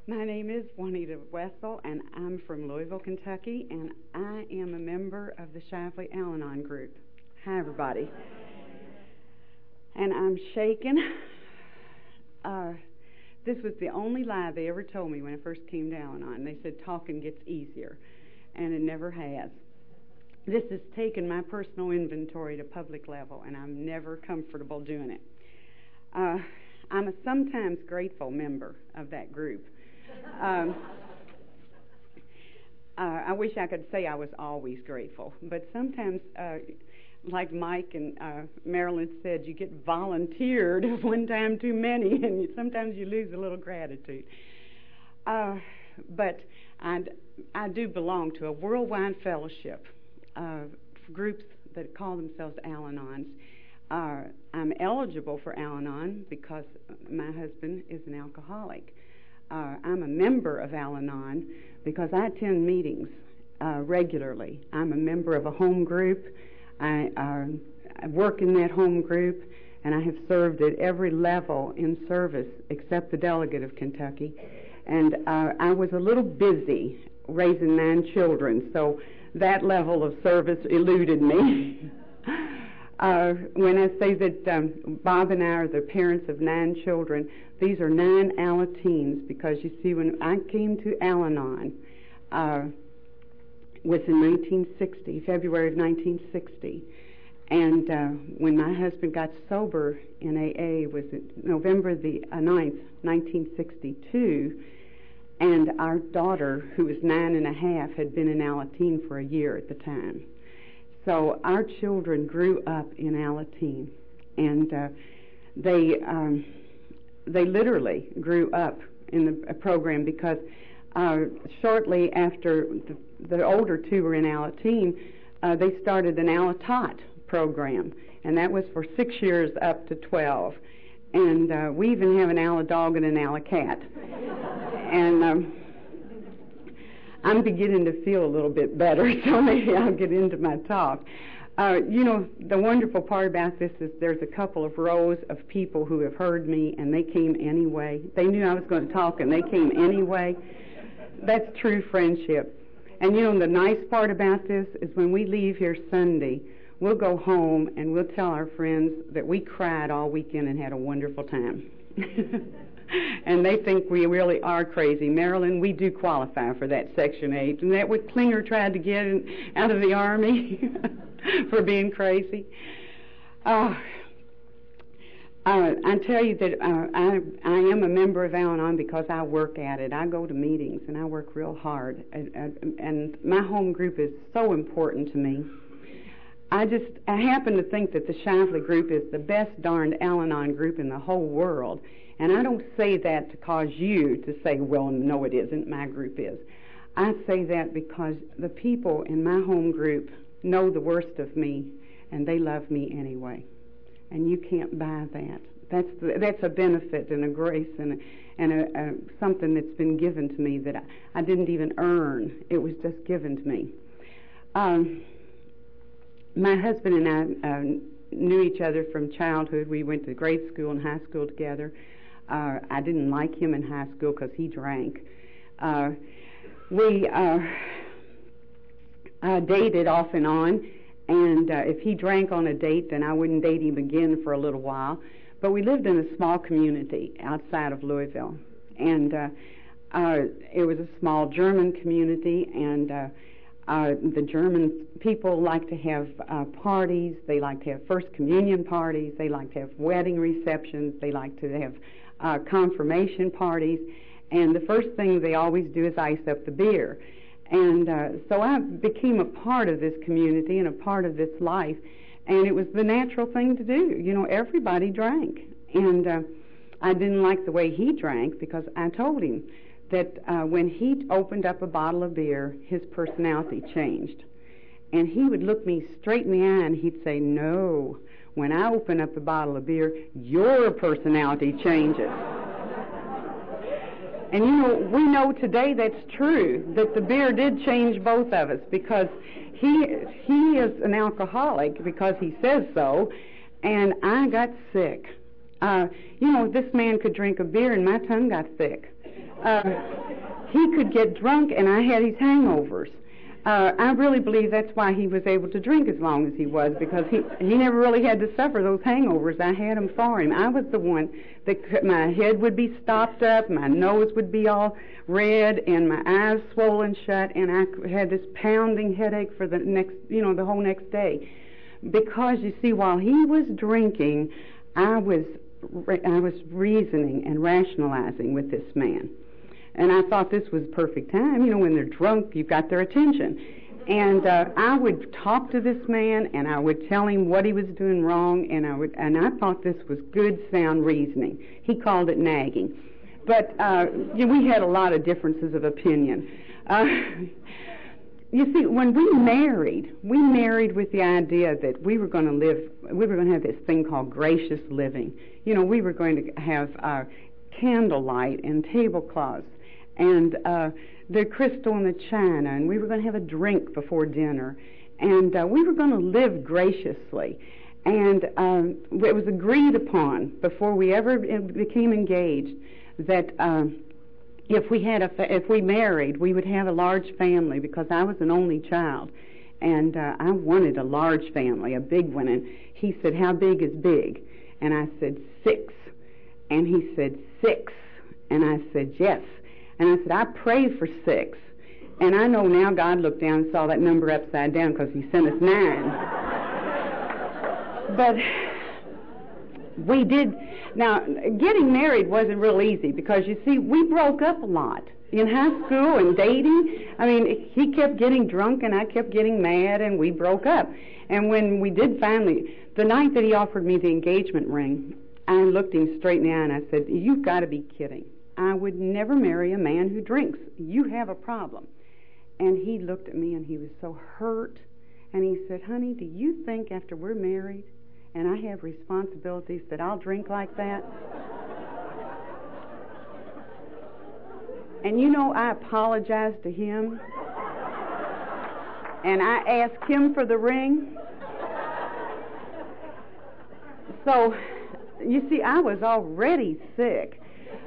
My name is Juanita Wessel, and I'm from Louisville, Kentucky, and I am a member of the Shively Al-Anon group. Hi, everybody. And I'm shaken. This was the only lie they ever told me when I first came to Al-Anon. They said talking gets easier, and it never has. This has taken my personal inventory to public level, and I'm never comfortable doing it. I'm a sometimes grateful member of that group. I wish I could say I was always grateful, but sometimes, like Mike and Marilyn said, you get volunteered one time too many, and sometimes you lose a little gratitude. But I do belong to a worldwide fellowship of groups that call themselves Al-Anons. I'm eligible for Al-Anon because my husband is an alcoholic. I'm a member of Al-Anon because I attend meetings regularly. I'm a member of a home group. I work in that home group, and I have served at every level in service except the delegate of Kentucky. And I was a little busy raising 9 children, so that level of service eluded me. When I say that Bob and I are the parents of 9 children, these are 9 Alateens, because you see, when I came to Al-Anon, was in 1960, February of 1960, and when my husband got sober in AA was November the 9th, 1962, and our daughter, who was 9 and a half, had been in Alateen for a year at the time. So our children grew up in Alateen, and they literally grew up in the program, because shortly after the older 2 were in Alateen, they started an Alatot program, and that was for 6 years up to 12. And we even have an Aladog and an Alacat. And I'm beginning to feel a little bit better, so maybe I'll get into my talk. You know, the wonderful part about this is there's a couple of rows of people who have heard me, and they came anyway. They knew I was going to talk, and they came anyway. That's true friendship. And you know, the nice part about this is when we leave here Sunday, we'll go home and we'll tell our friends that we cried all weekend and had a wonderful time. And they think we really are crazy. Marilyn, we do qualify for that Section 8. And that what Klinger tried to get out of the Army for being crazy. I tell you that I am a member of Al-Anon because I work at it. I go to meetings and I work real hard. And my home group is so important to me. I happen to think that the Shively group is the best darned Al-Anon group in the whole world. And I don't say that to cause you to say, well, no, it isn't, my group is. I say that because the people in my home group know the worst of me, and they love me anyway. And you can't buy that. That's a benefit and a grace and something that's been given to me that I didn't even earn. It was just given to me. My husband and I knew each other from childhood. We went to grade school and high school together. I didn't like him in high school because he drank. We dated off and on, and if he drank on a date, then I wouldn't date him again for a little while. But we lived in a small community outside of Louisville, and it was a small German community, and the German people like to have parties. They like to have First Communion parties. They like to have wedding receptions. They like to have confirmation parties. And the first thing they always do is ice up the beer. And so I became a part of this community and a part of this life. And it was the natural thing to do. You know, everybody drank. And I didn't like the way he drank, because I told him that when he opened up a bottle of beer, his personality changed. And he would look me straight in the eye and he'd say, no, when I open up a bottle of beer, your personality changes. And you know, we know today that's true, that the beer did change both of us, because he is an alcoholic because he says so, and I got sick. You know, this man could drink a beer and my tongue got thick. he could get drunk, and I had his hangovers. I really believe that's why he was able to drink as long as he was, because he never really had to suffer those hangovers. I had them for him. I was the one that my head would be stopped up, my nose would be all red, and my eyes swollen shut, and I had this pounding headache for the next, the whole next day. Because, you see, while he was drinking, I was reasoning and rationalizing with this man. And I thought this was perfect time. When they're drunk, you've got their attention. And I would talk to this man, and I would tell him what he was doing wrong, and I thought this was good, sound reasoning. He called it nagging. But we had a lot of differences of opinion. You see, when we married with the idea that we were going to have this thing called gracious living. We were going to have candlelight and tablecloths, and the crystal and the china, and we were going to have a drink before dinner, and we were going to live graciously. And it was agreed upon before we ever became engaged that if we married, we would have a large family, because I was an only child, and I wanted a large family, a big one. And he said, "How big is big?" And I said, 6. And he said, 6. And I said, "Yes." And I said, "I prayed for 6. And I know now God looked down and saw that number upside down, because he sent us 9. But we did. Now, getting married wasn't real easy, because, you see, we broke up a lot in high school and dating. I mean, he kept getting drunk and I kept getting mad, and we broke up. And when we did finally, the night that he offered me the engagement ring, I looked him straight in the eye and I said, "You've got to be kidding. I would never marry a man who drinks. You have a problem." And he looked at me and he was so hurt. And he said, "Honey, do you think after we're married and I have responsibilities that I'll drink like that?" And I apologized to him. And I asked him for the ring. So, you see, I was already sick.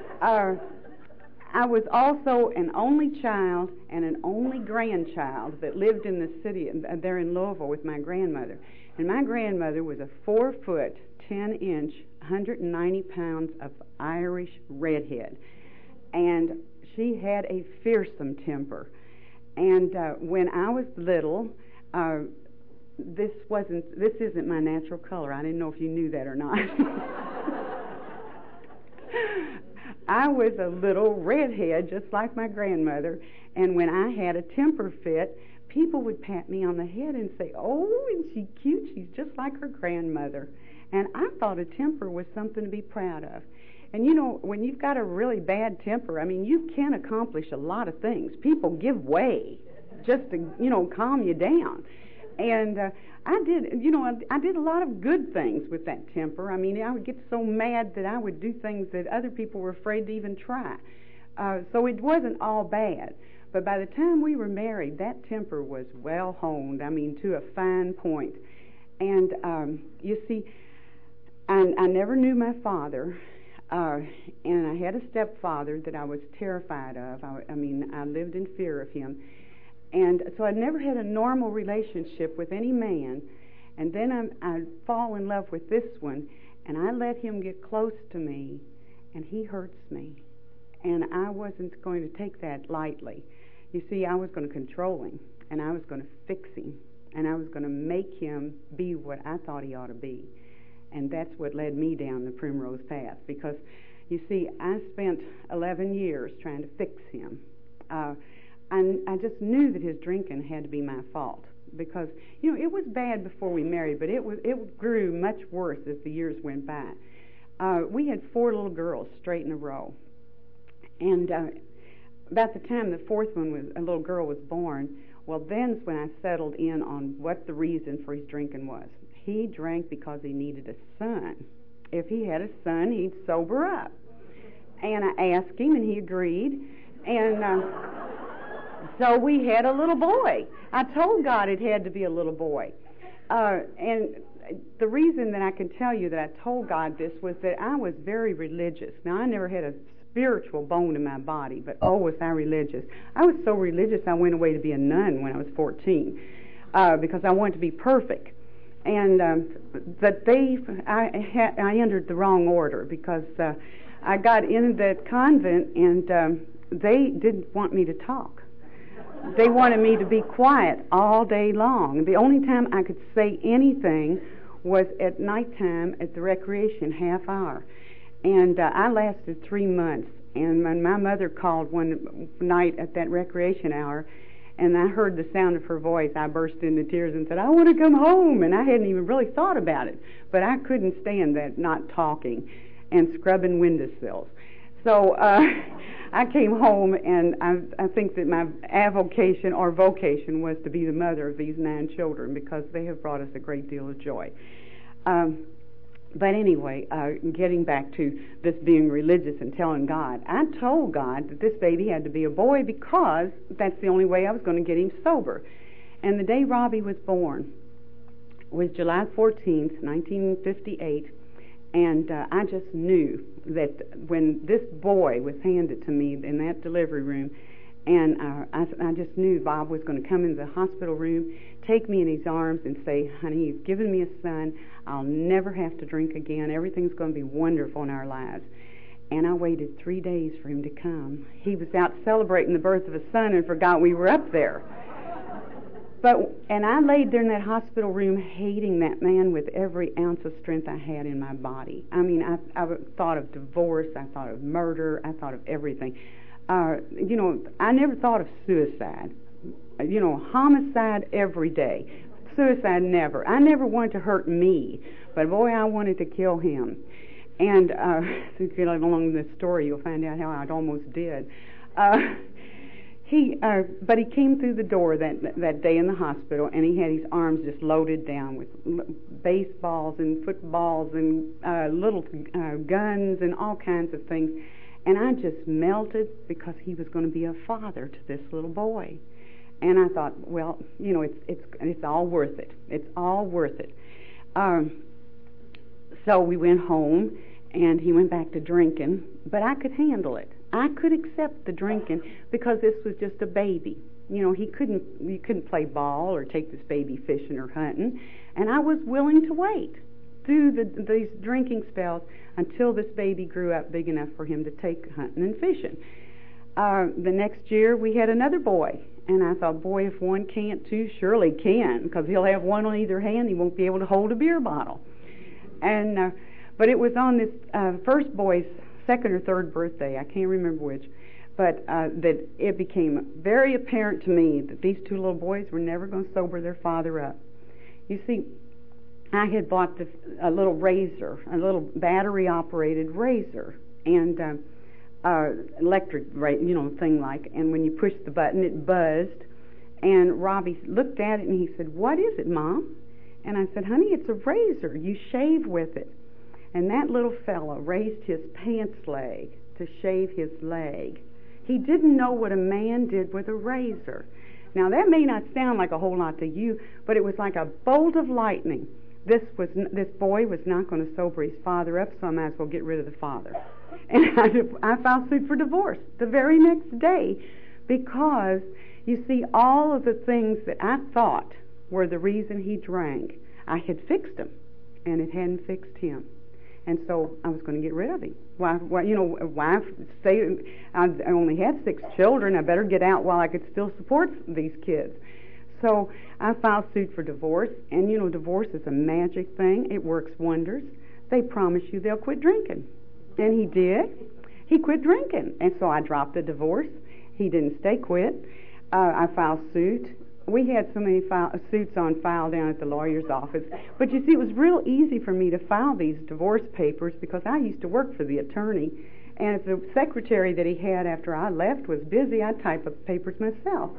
I was also an only child and an only grandchild that lived in the city there in Louisville with my grandmother. And my grandmother was a 4-foot, 10-inch, 190 pounds of Irish redhead. And she had a fearsome temper. And when I was little, this isn't my natural color. I didn't know if you knew that or not. I was a little redhead, just like my grandmother, and when I had a temper fit, people would pat me on the head and say, "Oh, isn't she cute? She's just like her grandmother." And I thought a temper was something to be proud of. And when you've got a really bad temper, I mean, you can accomplish a lot of things. People give way just to, calm you down. And I did a lot of good things with that temper. I mean, I would get so mad that I would do things that other people were afraid to even try. So it wasn't all bad. But by the time we were married, that temper was well honed, I mean, to a fine point. And you see, I never knew my father, and I had a stepfather that I was terrified of. I lived in fear of him. And so I never had a normal relationship with any man. And then I fall in love with this one, and I let him get close to me, and he hurts me. And I wasn't going to take that lightly. You see, I was going to control him, and I was going to fix him, and I was going to make him be what I thought he ought to be. And that's what led me down the primrose path, because, you see, I spent 11 years trying to fix him. I just knew that his drinking had to be my fault, because, it was bad before we married, but it grew much worse as the years went by. We had 4 little girls straight in a row. And about the time the 4th one a little girl was born, well, then's when I settled in on what the reason for his drinking was. He drank because he needed a son. If he had a son, he'd sober up. And I asked him, and he agreed. And so we had a little boy. I told God it had to be a little boy. And the reason that I can tell you that I told God this was that I was very religious. Now, I never had a spiritual bone in my body, but oh, was I religious. I was so religious I went away to be a nun when I was 14 because I wanted to be perfect. And but I entered the wrong order because I got in that convent and they didn't want me to talk. They wanted me to be quiet all day long. The only time I could say anything was at nighttime at the recreation half hour. And I lasted 3 months. And when my mother called one night at that recreation hour, and I heard the sound of her voice, I burst into tears and said, I want to come home. And I hadn't even really thought about it. But I couldn't stand that not talking and scrubbing windowsills. So I came home, and I think that my avocation or vocation was to be the mother of these 9 children because they have brought us a great deal of joy. But anyway, getting back to this being religious and telling God, I told God that this baby had to be a boy because that's the only way I was going to get him sober. And the day Robbie was born was July 14th, 1958, and I just knew that when this boy was handed to me in that delivery room, and I just knew Bob was going to come into the hospital room, take me in his arms and say, honey, you've given me a son. I'll never have to drink again. Everything's going to be wonderful in our lives. And I waited 3 days for him to come. He was out celebrating the birth of a son and forgot we were up there. And I laid there in that hospital room hating that man with every ounce of strength I had in my body. I mean, I thought of divorce. I thought of murder. I thought of everything. I never thought of suicide. Homicide every day. Suicide never. I never wanted to hurt me, but boy, I wanted to kill him. And if you get along this story, you'll find out how I almost did. But he came through the door that day in the hospital, and he had his arms just loaded down with baseballs and footballs and little guns and all kinds of things. And I just melted because he was going to be a father to this little boy. And I thought, well, it's all worth it. It's all worth it. So we went home, and he went back to drinking, but I could handle it. I could accept the drinking because this was just a baby. You couldn't play ball or take this baby fishing or hunting, and I was willing to wait through these drinking spells until this baby grew up big enough for him to take hunting and fishing. The next year we had another boy, and I thought, boy, if one can't, two surely can, because he'll have one on either hand. He won't be able to hold a beer bottle. And but it was on this first boy's second or third birthday, I can't remember which, but that it became very apparent to me that these 2 little boys were never going to sober their father up. You see, I had bought a little razor, a little battery-operated razor, and electric, thing like, and when you pushed the button, it buzzed. And Robbie looked at it and he said, "What is it, Mom?" And I said, "Honey, it's a razor. You shave with it." And that little fellow raised his pants leg to shave his leg. He didn't know what a man did with a razor. Now, that may not sound like a whole lot to you, but it was like a bolt of lightning. This boy was not going to sober his father up, so I might as well get rid of the father. And I filed suit for divorce the very next day because, you see, all of the things that I thought were the reason he drank, I had fixed them, and it hadn't fixed him. And so I was going to get rid of him. Wife, say I only had 6 children. I better get out while I could still support these kids. So I filed suit for divorce, and divorce is a magic thing. It works wonders. They promise you they'll quit drinking. And he did. He quit drinking. And so I dropped the divorce. He didn't stay quit. I filed suit. We had so many suits on file down at the lawyer's office. But you see, it was real easy for me to file these divorce papers because I used to work for the attorney. And if the secretary that he had after I left was busy, I'd type up papers myself.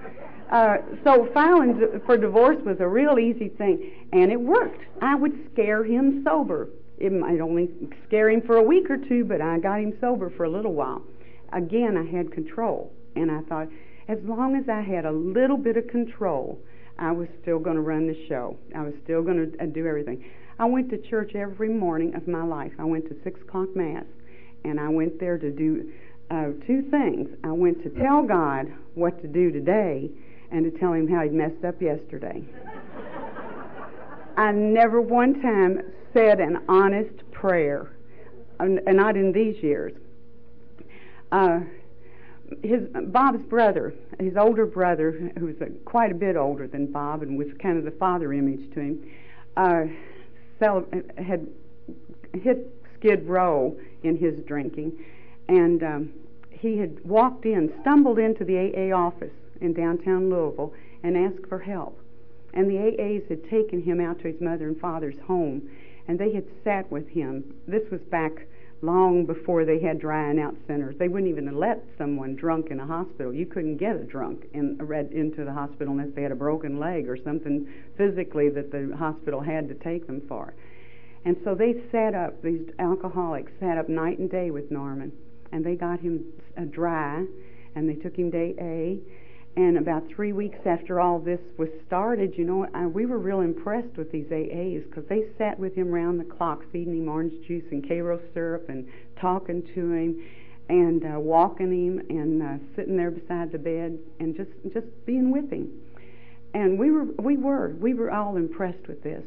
So filing for divorce was a real easy thing. And it worked. I would scare him sober. It might only scare him for a week or 2, but I got him sober for a little while. Again, I had control. And I thought, as long as I had a little bit of control, I was still going to run the show. I was still going to do everything. I went to church every morning of my life. I went to 6 o'clock Mass, and I went there to do two things. I went to tell God what to do today and to tell him how he'd messed up yesterday. I never one time said an honest prayer, and not in these years. Bob's brother, his older brother, who was quite a bit older than Bob and was kind of the father image to him, had hit Skid Row in his drinking, and he had stumbled into the AA office in downtown Louisville and asked for help. And the AAs had taken him out to his mother and father's home, and they had sat with him. This was back long before they had drying out centers. They wouldn't even let someone drunk in a hospital. You couldn't get a drunk into the hospital unless they had a broken leg or something physically that the hospital had to take them for. And so they sat up, these alcoholics sat up night and day with Norman, and they got him dry, and they took him to AA. And about 3 weeks after all this was started, we were real impressed with these AAs because they sat with him round the clock, feeding him orange juice and Karo syrup and talking to him and walking him and sitting there beside the bed and just being with him. And we were all impressed with this.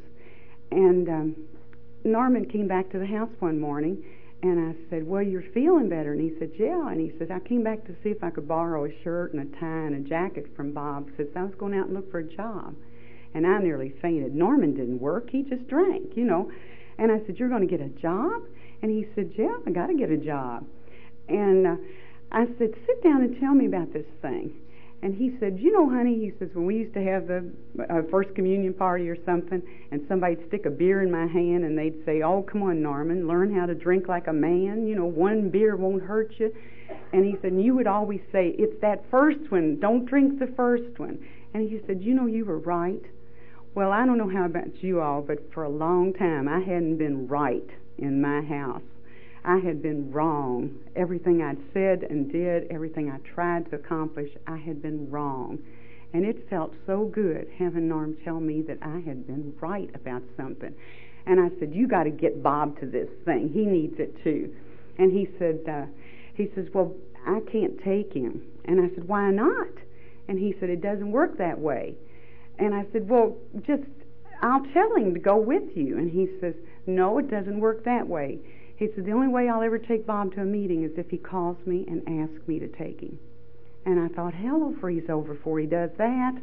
And Norman came back to the house one morning, and I said, "Well, you're feeling better." And he said, "Yeah." And he said, "I came back to see if I could borrow a shirt and a tie and a jacket from Bob since I was going out and look for a job." And I nearly fainted. Norman didn't work. He just drank, And I said, "You're going to get a job?" And he said, "Yeah, I got to get a job." And I said, "Sit down and tell me about this thing." And he said, "Honey," he says, "when we used to have the First Communion party or something, and somebody'd stick a beer in my hand, and they'd say, 'Oh, come on, Norman, learn how to drink like a man. One beer won't hurt you.' And he said, and you would always say, 'It's that first one. Don't drink the first one.' And he said, you were right." Well, I don't know how about you all, but for a long time, I hadn't been right in my house. I had been wrong. Everything I'd said and did, everything I tried to accomplish, I had been wrong. And it felt so good having Norm tell me that I had been right about something. And I said, "You got to get Bob to this thing. He needs it too." And he says, "Well, I can't take him." And I said, "Why not?" And he said, "It doesn't work that way." And I said, "Well, I'll tell him to go with you." And he says, "No, it doesn't work that way." He said, "The only way I'll ever take Bob to a meeting is if he calls me and asks me to take him." And I thought, hell will freeze over before he does that.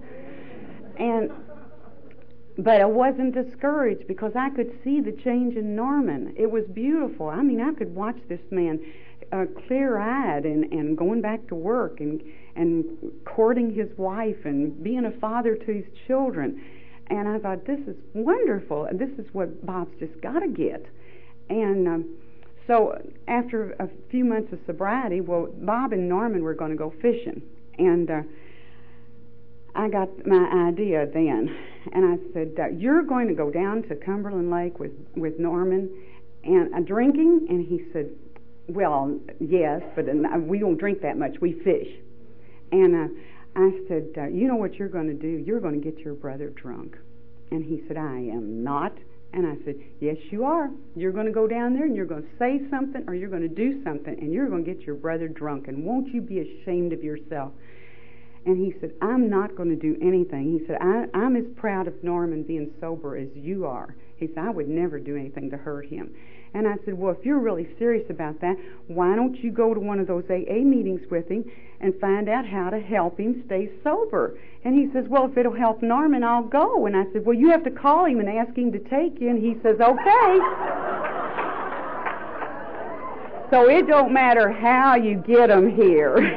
But I wasn't discouraged because I could see the change in Norman. It was beautiful. I mean, I could watch this man clear-eyed and going back to work and courting his wife and being a father to his children. And I thought, this is wonderful. This is what Bob's just got to get. And so after a few months of sobriety, Bob and Norman were going to go fishing. And I got my idea then. And I said, "You're going to go down to Cumberland Lake with Norman and drinking?" And he said, "Well, yes, but we don't drink that much. We fish." And I said, "You know what you're going to do? You're going to get your brother drunk." And he said, "I am not." And I said, "Yes, you are. You're going to go down there and you're going to say something or you're going to do something and you're going to get your brother drunk. And won't you be ashamed of yourself?" And he said, "I'm not going to do anything." He said, I'm as proud of Norman being sober as you are." He said, "I would never do anything to hurt him." And I said, "Well, if you're really serious about that, why don't you go to one of those AA meetings with him and find out how to help him stay sober?" And he says, "Well, if it'll help Norman, I'll go." And I said, "Well, you have to call him and ask him to take you." And he says, "Okay." So it don't matter how you get him here.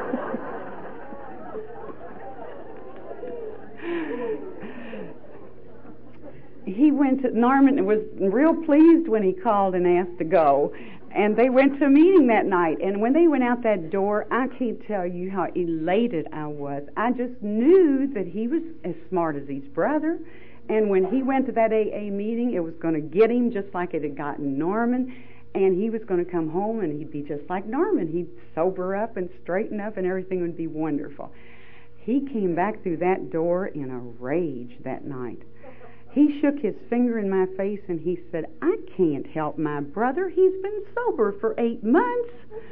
Norman was real pleased when he called and asked to go. And they went to a meeting that night. And when they went out that door, I can't tell you how elated I was. I just knew that he was as smart as his brother. And when he went to that AA meeting, it was going to get him just like it had gotten Norman. And he was going to come home and he'd be just like Norman. He'd sober up and straighten up and everything would be wonderful. He came back through that door in a rage that night. He shook his finger in my face and he said, "I can't help my brother. He's been sober for 8 months."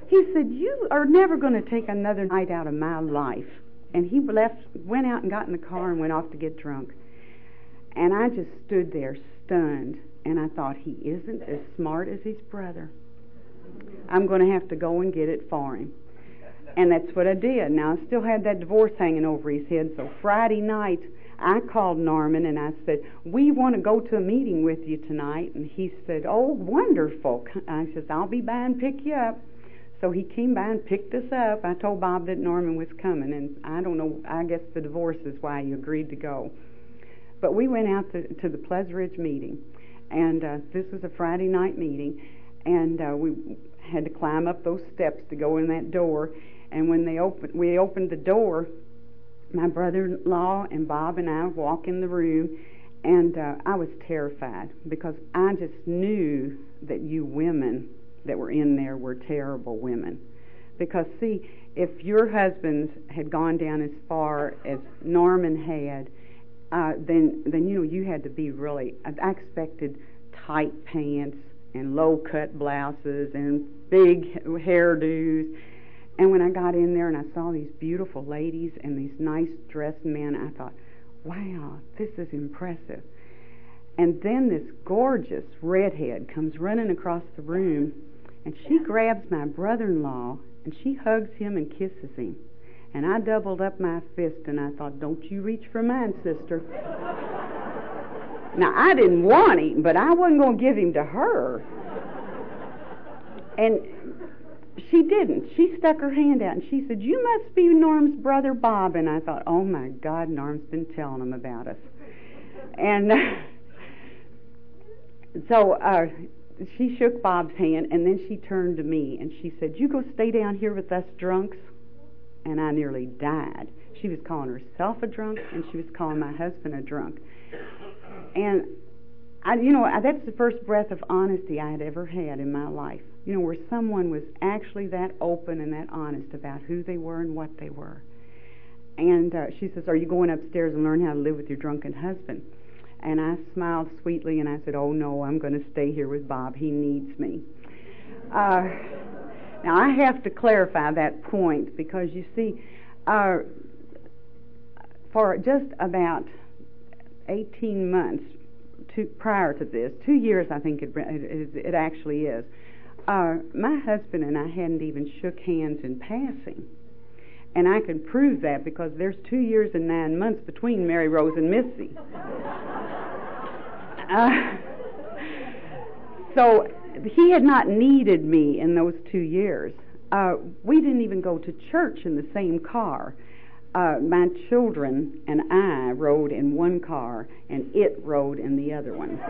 He said, you are never going to take another night out of my life. And he went out and got in the car and went off to get drunk. And I just stood there stunned. And I thought, he isn't as smart as his brother. I'm going to have to go and get it for him. And that's what I did. Now, I still had that divorce hanging over his head. So Friday night, I called Norman and I said, we want to go to a meeting with you tonight. And he said, oh, wonderful. I said, I'll be by and pick you up. So he came by and picked us up. I told Bob that Norman was coming. And I don't know, I guess the divorce is why he agreed to go. But we went out to the Pleasant Ridge meeting. And this was a Friday night meeting. And we had to climb up those steps to go in that door. And when we opened the door, my brother-in-law and Bob and I walk in the room, and I was terrified because I just knew that you women that were in there were terrible women. Because, see, if your husbands had gone down as far as Norman had, then you had to be really. I expected tight pants and low-cut blouses and big hairdos. And when I got in there and I saw these beautiful ladies and these nice dressed men, I thought, wow, this is impressive. And then this gorgeous redhead comes running across the room, and she grabs my brother-in-law, and she hugs him and kisses him. And I doubled up my fist, and I thought, don't you reach for mine, sister. Now, I didn't want him, but I wasn't going to give him to her. And she didn't. She stuck her hand out, and she said, you must be Norm's brother, Bob. And I thought, oh, my God, Norm's been telling him about us. And so she shook Bob's hand, and then she turned to me, and she said, you go stay down here with us drunks? And I nearly died. She was calling herself a drunk, and she was calling my husband a drunk. And, that's the first breath of honesty I had ever had in my life. Where someone was actually that open and that honest about who they were and what they were. And she says, are you going upstairs and learn how to live with your drunken husband? And I smiled sweetly and I said, oh no, I'm going to stay here with Bob. He needs me. Now I have to clarify that point because you see, for just about 18 months prior to this, 2 years I think it actually is, my husband and I hadn't even shook hands in passing. And I can prove that because there's 2 years and 9 months between Mary Rose and Missy. So he had not needed me in those 2 years. We didn't even go to church in the same car. My children and I rode in one car, and it rode in the other one.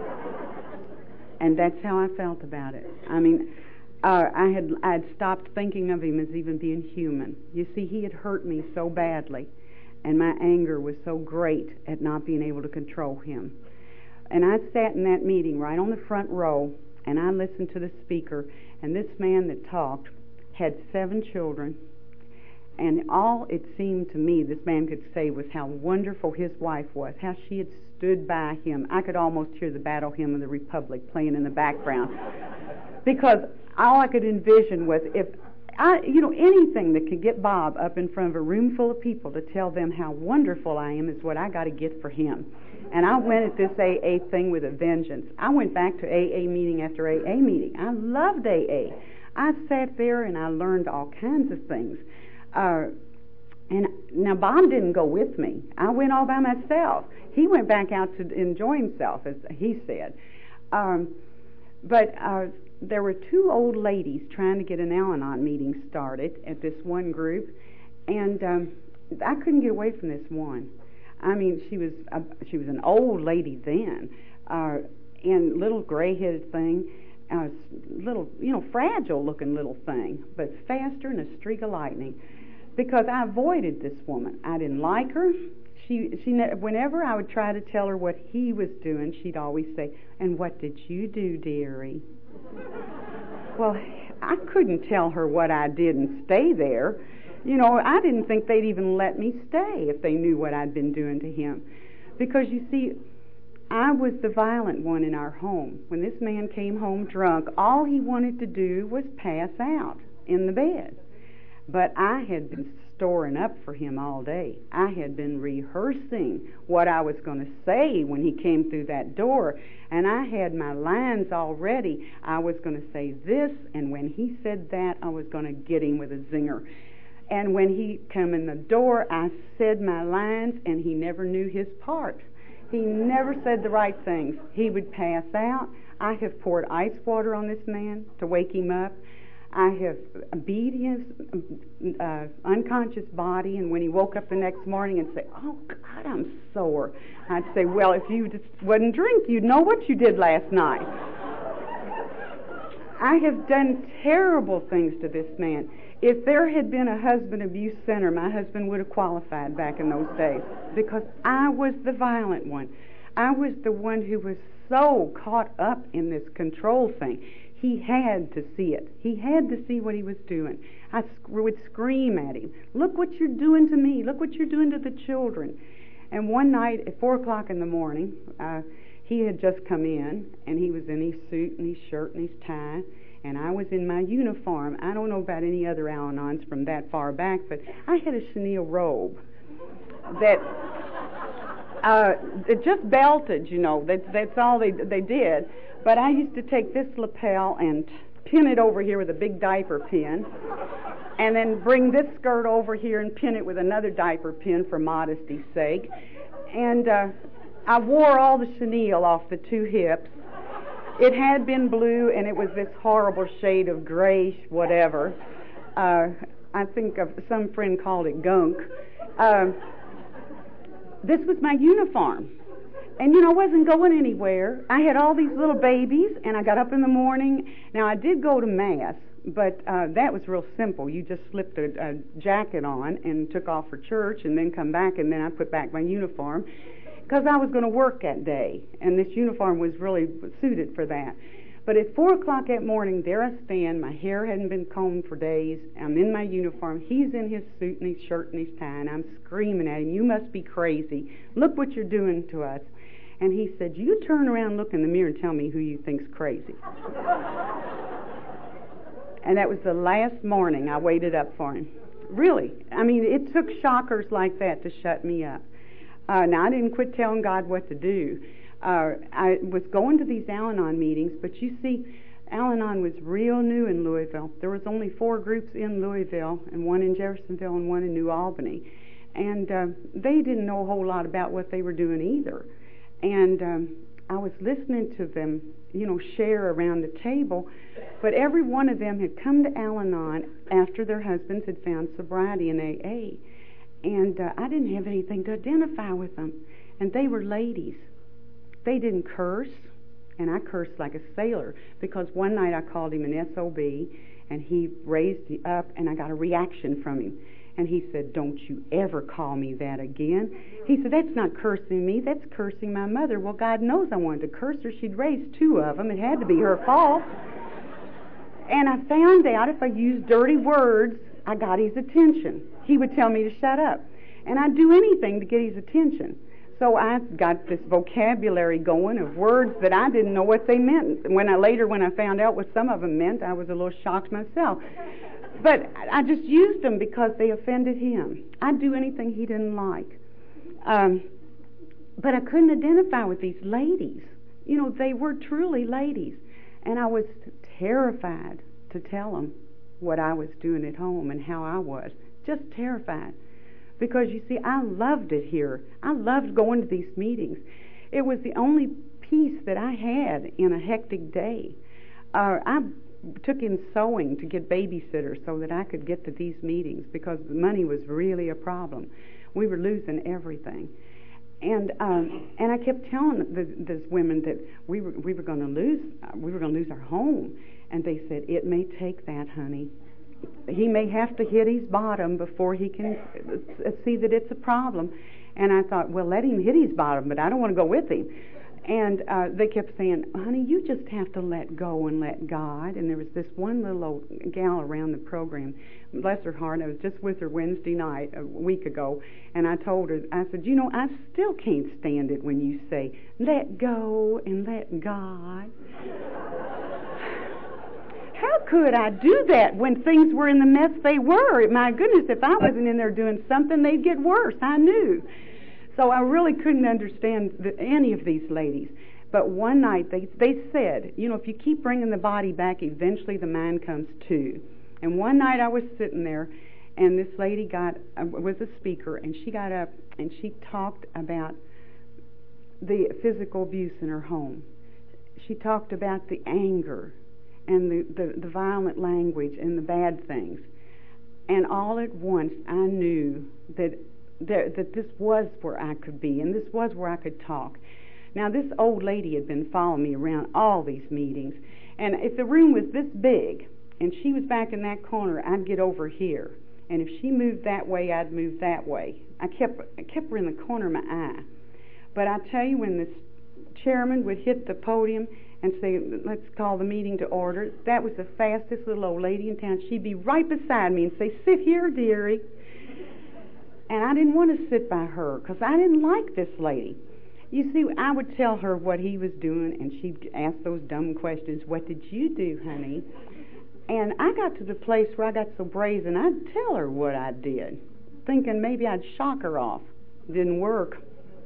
And that's how I felt about it. I mean, I had stopped thinking of him as even being human. You see, he had hurt me so badly, and my anger was so great at not being able to control him. And I sat in that meeting right on the front row, and I listened to the speaker, and this man that talked had 7 children, and all it seemed to me this man could say was how wonderful his wife was, how she had stood by him. I could almost hear the Battle Hymn of the Republic playing in the background. Because all I could envision was anything that could get Bob up in front of a room full of people to tell them how wonderful I am is what I got to get for him. And I went at this AA thing with a vengeance. I went back to AA meeting after AA meeting. I loved AA. I sat there and I learned all kinds of things. And now Bob didn't go with me. I went all by myself. He went back out to enjoy himself, as he said. But there were 2 old ladies trying to get an Al-Anon meeting started at this one group, and I couldn't get away from this one. I mean, she was an old lady then, and little gray-headed thing, little, fragile-looking little thing, but faster than a streak of lightning. Because I avoided this woman. I didn't like her. Whenever I would try to tell her what he was doing, she'd always say, and what did you do, dearie? Well, I couldn't tell her what I did and stay there. I didn't think they'd even let me stay if they knew what I'd been doing to him. Because, you see, I was the violent one in our home. When this man came home drunk, all he wanted to do was pass out. in the bed. But I had been storing up for him all day. I had been rehearsing what I was going to say when he came through that door, and I had my lines already. I was going to say this, and when he said that, I was going to get him with a zinger. And when he came in the door, I said my lines, and he never knew his part. He never said the right things. He would pass out. I have poured ice water on this man to wake him up. I have beat his unconscious body, and when he woke up the next morning and say, "Oh, God, I'm sore," I'd say, "Well, if you just wouldn't drink, you'd know what you did last night." I have done terrible things to this man. If there had been a husband abuse center, my husband would have qualified back in those days, because I was the violent one. I was the one who was so caught up in this control thing. He had to see it. He had to see what he was doing. I would scream at him, "Look what you're doing to me. Look what you're doing to the children." And one night at 4 o'clock in the morning, he had just come in, and he was in his suit and his shirt and his tie, and I was in my uniform. I don't know about any other Al-Anons from that far back, but I had a chenille robe that it just belted, you know. That's all they did. But I used to take this lapel and pin it over here with a big diaper pin, and then bring this skirt over here and pin it with another diaper pin for modesty's sake. And I wore all the chenille off the 2 hips. It had been blue, and it was this horrible shade of grayish whatever. I think some friend called it gunk. This was my uniform. And, you know, I wasn't going anywhere. I had all these little babies, and I got up in the morning. Now, I did go to Mass, but that was real simple. You just slipped a jacket on and took off for church and then come back, and then I put back my uniform because I was going to work that day, and this uniform was really suited for that. But at 4 o'clock that morning, there I stand. My hair hadn't been combed for days. I'm in my uniform. He's in his suit and his shirt and his tie, and I'm screaming at him, "You must be crazy. Look what you're doing to us." And he said, "You turn around, look in the mirror, and tell me who you think's crazy." And that was the last morning I waited up for him. Really. I mean, it took shockers like that to shut me up. Now, I didn't quit telling God what to do. I was going to these Al-Anon meetings, but you see, Al-Anon was real new in Louisville. There was only 4 groups in Louisville, and 1 in Jeffersonville and 1 in New Albany. And they didn't know a whole lot about what they were doing either. And I was listening to them, you know, share around the table, but every one of them had come to Al-Anon after their husbands had found sobriety in AA. And I didn't have anything to identify with them. And they were ladies. They didn't curse, and I cursed like a sailor, because one night I called him an SOB, and he raised up, and I got a reaction from him. And he said, "Don't you ever call me that again." He said, "That's not cursing me, that's cursing my mother." Well, God knows I wanted to curse her. She'd raised 2 of them. It had to be her fault. And I found out if I used dirty words, I got his attention. He would tell me to shut up. And I'd do anything to get his attention. So I got this vocabulary going of words that I didn't know what they meant. When I found out what some of them meant, I was a little shocked myself. But I just used them because they offended him. I'd do anything he didn't like. But I couldn't identify with these ladies. You know, they were truly ladies. And I was terrified to tell them what I was doing at home and how I was. Just terrified. Because, you see, I loved it here. I loved going to these meetings. It was the only peace that I had in a hectic day. I took in sewing to get babysitters so that I could get to these meetings, because the money was really a problem. We were losing everything. And I kept telling these women that we were going to lose our home. And they said, "It may take that, honey. He may have to hit his bottom before he can see that it's a problem." And I thought, well, let him hit his bottom, but I don't want to go with him. And they kept saying, "Honey, you just have to let go and let God." And there was this one little old gal around the program, bless her heart. I was just with her Wednesday night a week ago, and I told her, I said, "You know, I still can't stand it when you say, 'Let go and let God.'" how could I do that when things were in the mess they were? My goodness, if I wasn't in there doing something, they'd get worse. I knew. So I really couldn't understand any of these ladies. But one night they said, you know, if you keep bringing the body back, eventually the mind comes too. And one night I was sitting there, and this lady was a speaker, and she got up and she talked about the physical abuse in her home. She talked about the anger and the violent language and the bad things. And all at once I knew that this was where I could be, and this was where I could talk. Now, this old lady had been following me around all these meetings, and if the room was this big and she was back in that corner, I'd get over here. And if she moved that way, I'd move that way. I kept her in the corner of my eye. But I tell you, when this chairman would hit the podium and say, let's call the meeting to order, that was the fastest little old lady in town. She'd be right beside me and say, sit here, dearie. And I didn't want to sit by her because I didn't like this lady. You see, I would tell her what he was doing, and she'd ask those dumb questions, what did you do, honey? And I got to the place where I got so brazen, I'd tell her what I did, thinking maybe I'd shock her off. Didn't work.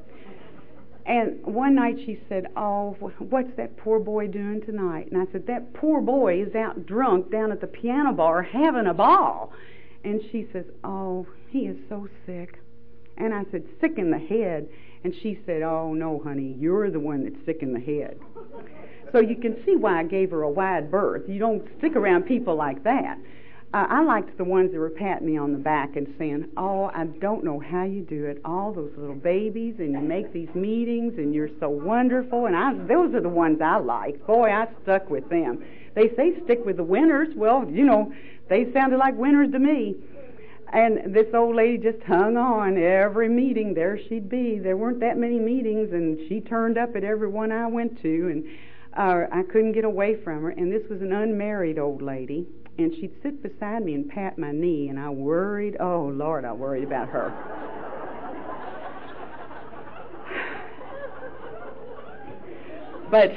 And one night she said, oh, what's that poor boy doing tonight? And I said, that poor boy is out drunk down at the piano bar having a ball. And she says, oh, he is so sick. And I said, sick in the head. And she said, oh, no, honey, you're the one that's sick in the head. So you can see why I gave her a wide berth. You don't stick around people like that. I liked the ones that were patting me on the back and saying, oh, I don't know how you do it. All those little babies, and you make these meetings, and you're so wonderful. And those are the ones I like. Boy, I stuck with them. They say stick with the winners. Well, you know, they sounded like winners to me. And this old lady just hung on. Every meeting, there she'd be. There weren't that many meetings, and she turned up at every one I went to, and I couldn't get away from her. And this was an unmarried old lady, and she'd sit beside me and pat my knee, and I worried. Oh, Lord, I worried about her. But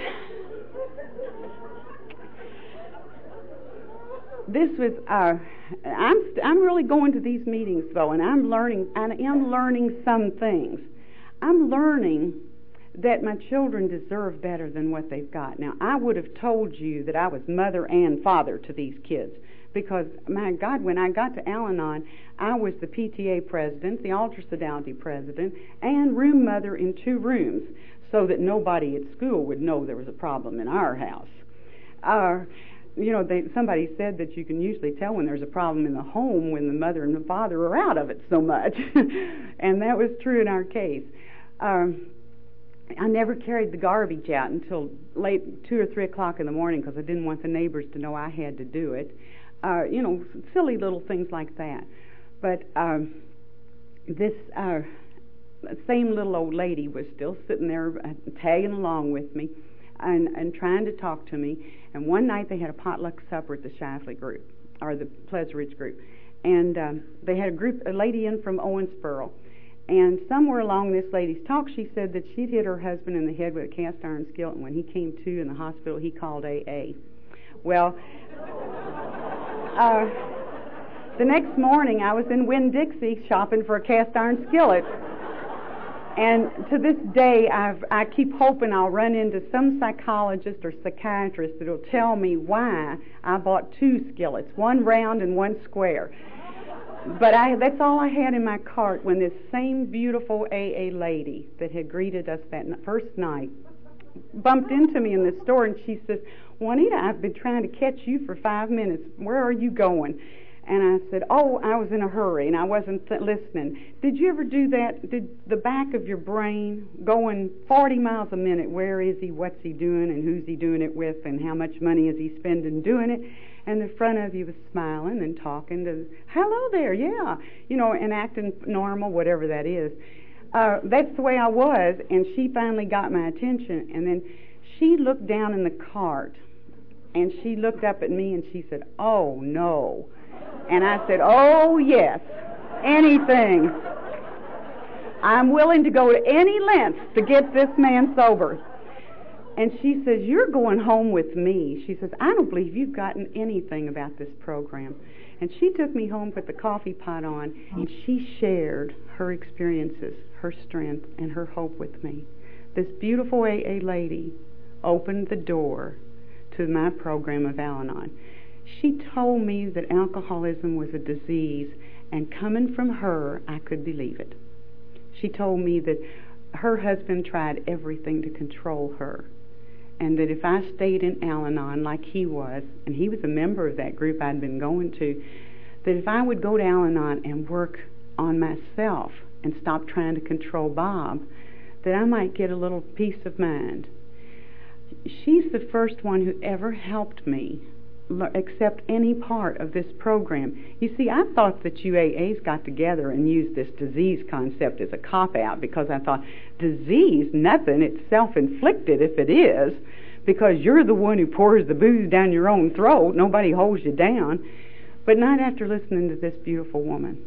this was I'm really going to these meetings though, and I am learning some things. I'm learning that my children deserve better than what they've got. Now, I would have told you that I was mother and father to these kids, because my God, when I got to Al-Anon, I was the PTA president, the altar sodality president, and room mother in 2 rooms, so that nobody at school would know there was a problem in our house. You know, somebody said that you can usually tell when there's a problem in the home when the mother and the father are out of it so much. And that was true in our case. I never carried the garbage out until late 2 or 3 o'clock in the morning, because I didn't want the neighbors to know I had to do it. You know, silly little things like that. But this same little old lady was still sitting there tagging along with me and trying to talk to me. And one night they had a potluck supper at the Shifley group, or the Pleasant Ridge group. And they had a lady in from Owensboro. And somewhere along this lady's talk, she said that she'd hit her husband in the head with a cast iron skillet, and when he came to in the hospital, he called AA. Well, the next morning I was in Winn-Dixie shopping for a cast iron skillet. And to this day, I keep hoping I'll run into some psychologist or psychiatrist that will tell me why I bought 2 skillets, one round and one square. But that's all I had in my cart when this same beautiful AA lady that had greeted us that first night bumped into me in the store, and she says, Juanita, I've been trying to catch you for 5 minutes. Where are you going? And I said, oh, I was in a hurry, and I wasn't listening. Did you ever do that? Did the back of your brain going 40 miles a minute, where is he, what's he doing, and who's he doing it with, and how much money is he spending doing it? And the front of you was smiling and talking to, hello there, yeah, you know, and acting normal, whatever that is. That's the way I was, and she finally got my attention. And then she looked down in the cart, and she looked up at me, and she said, oh, no. And I said, oh, yes, anything. I'm willing to go to any lengths to get this man sober. And she says, "You're going home with me." She says, "I don't believe you've gotten anything about this program." And she took me home, put the coffee pot on, and she shared her experiences, her strength, and her hope with me. This beautiful AA lady opened the door to my program of Al-Anon. She told me that alcoholism was a disease, and coming from her, I could believe it. She told me that her husband tried everything to control her, and that if I stayed in Al-Anon like he was, and he was a member of that group I'd been going to, that if I would go to Al-Anon and work on myself and stop trying to control Bob, that I might get a little peace of mind. She's the first one who ever helped me accept any part of this program. You see, I thought that UAAs got together and used this disease concept as a cop-out, because I thought, disease? Nothing. It's self-inflicted if it is, because you're the one who pours the booze down your own throat. Nobody holds you down. But not after listening to this beautiful woman.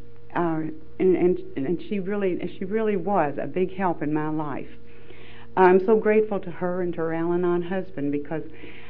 And she really was a big help in my life. I'm so grateful to her and to her Al-Anon husband, because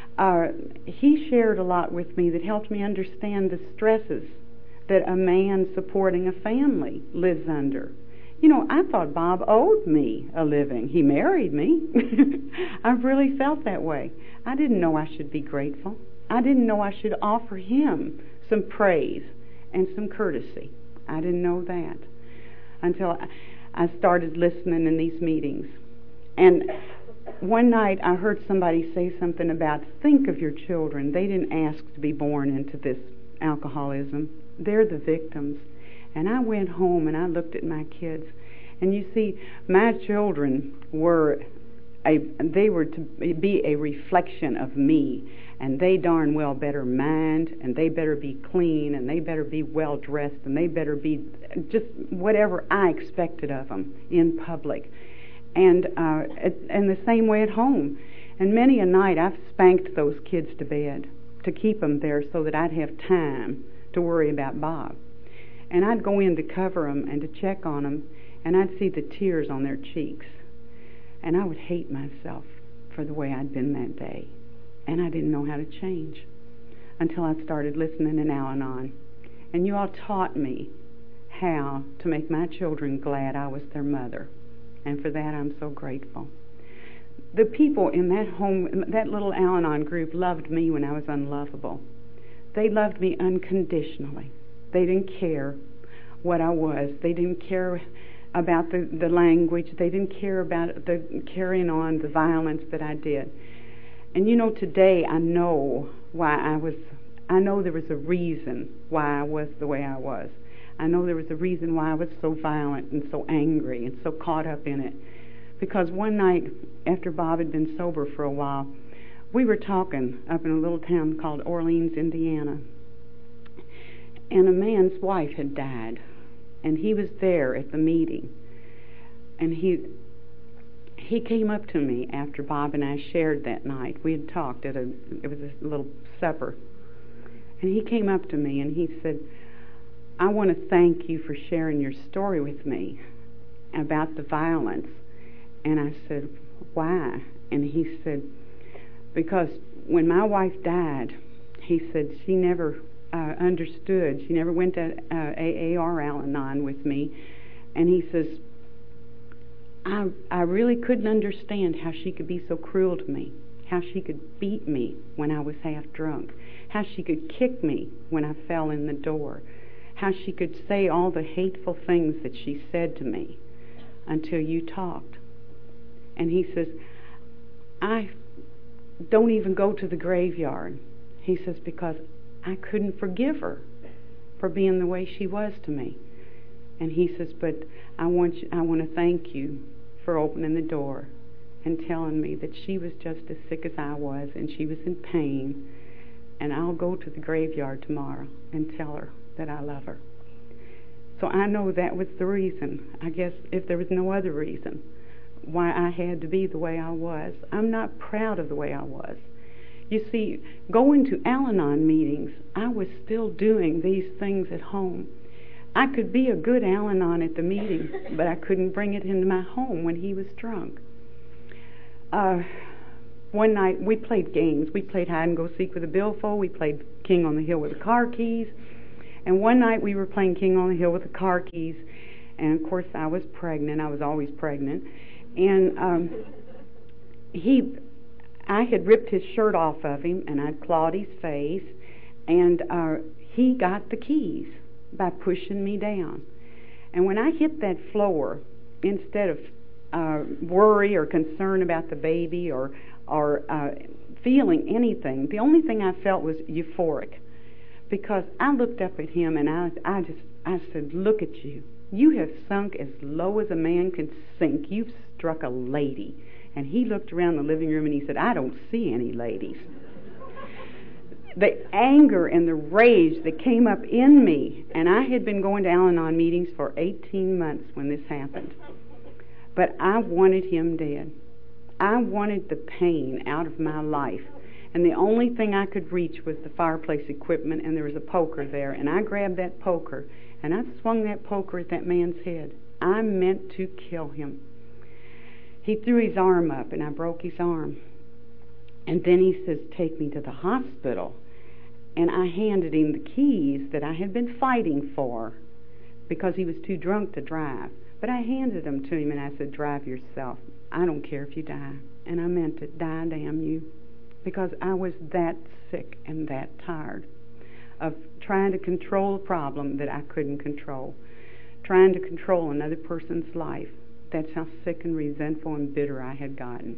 he shared a lot with me that helped me understand the stresses that a man supporting a family lives under. You know, I thought Bob owed me a living. He married me. I really felt that way. I didn't know I should be grateful. I didn't know I should offer him some praise and some courtesy. I didn't know that until I started listening in these meetings. And one night I heard somebody say something about, think of your children. They didn't ask to be born into this alcoholism. They're the victims. And I went home and I looked at my kids. And you see, my children were to be a reflection of me. And they darn well better mind, and they better be clean, and they better be well dressed, and they better be just whatever I expected of them in public. And the same way at home. And many a night I've spanked those kids to bed to keep them there so that I'd have time to worry about Bob. And I'd go in to cover them and to check on them, and I'd see the tears on their cheeks. And I would hate myself for the way I'd been that day. And I didn't know how to change until I started listening in Al-Anon. And you all taught me how to make my children glad I was their mother. And for that I'm so grateful. The people in that home, that little Al-Anon group, loved me when I was unlovable. They loved me unconditionally. They didn't care what I was. They didn't care about the language. They didn't care about the carrying on the violence that I did. And you know, today I know I know there was a reason why I was the way I was. I know there was a reason why I was so violent and so angry and so caught up in it. Because one night, after Bob had been sober for a while, we were talking up in a little town called Orleans, Indiana. And a man's wife had died. And he was there at the meeting. And he came up to me after Bob and I shared that night. We had talked it was a little supper. And he came up to me and he said, I want to thank you for sharing your story with me about the violence. And I said, why? And he said, because when my wife died, he said she never understood. She never went to AA or Al-Anon with me. And he says, I really couldn't understand how she could be so cruel to me, how she could beat me when I was half drunk, how she could kick me when I fell in the door, how she could say all the hateful things that she said to me until you talked. And he says, I don't even go to the graveyard. He says, because I couldn't forgive her for being the way she was to me. And he says, but I want to thank you for opening the door and telling me that she was just as sick as I was and she was in pain. And I'll go to the graveyard tomorrow and tell her that I love her. So I know that was the reason, I guess, if there was no other reason, why I had to be the way I was. I'm not proud of the way I was. You see, going to Al-Anon meetings, I was still doing these things at home. I could be a good Al-Anon at the meeting, but I couldn't bring it into my home when he was drunk. one night we played games. We played hide and go seek with a billfold. We played King on the Hill with the car keys. And one night we were playing King on the Hill with the car keys. And of course I was pregnant. I was always pregnant. And I had ripped his shirt off of him, and I'd clawed his face, and he got the keys by pushing me down. And when I hit that floor, instead of worry or concern about the baby or feeling anything, the only thing I felt was euphoric, because I looked up at him and I said, "Look at you. You have sunk as low as a man can sink. You've struck a lady." And he looked around the living room and he said, "I don't see any ladies." The anger and the rage that came up in me, and I had been going to Al-Anon meetings for 18 months when this happened. But I wanted him dead. I wanted the pain out of my life. And the only thing I could reach was the fireplace equipment, and there was a poker there. And I grabbed that poker, and I swung that poker at that man's head. I meant to kill him. He threw his arm up, and I broke his arm. And then he says, "Take me to the hospital." And I handed him the keys that I had been fighting for, because he was too drunk to drive. But I handed them to him, and I said, "Drive yourself. I don't care if you die." And I meant it. Die, damn you. Because I was that sick and that tired of trying to control a problem that I couldn't control, trying to control another person's life. That's how sick and resentful and bitter I had gotten.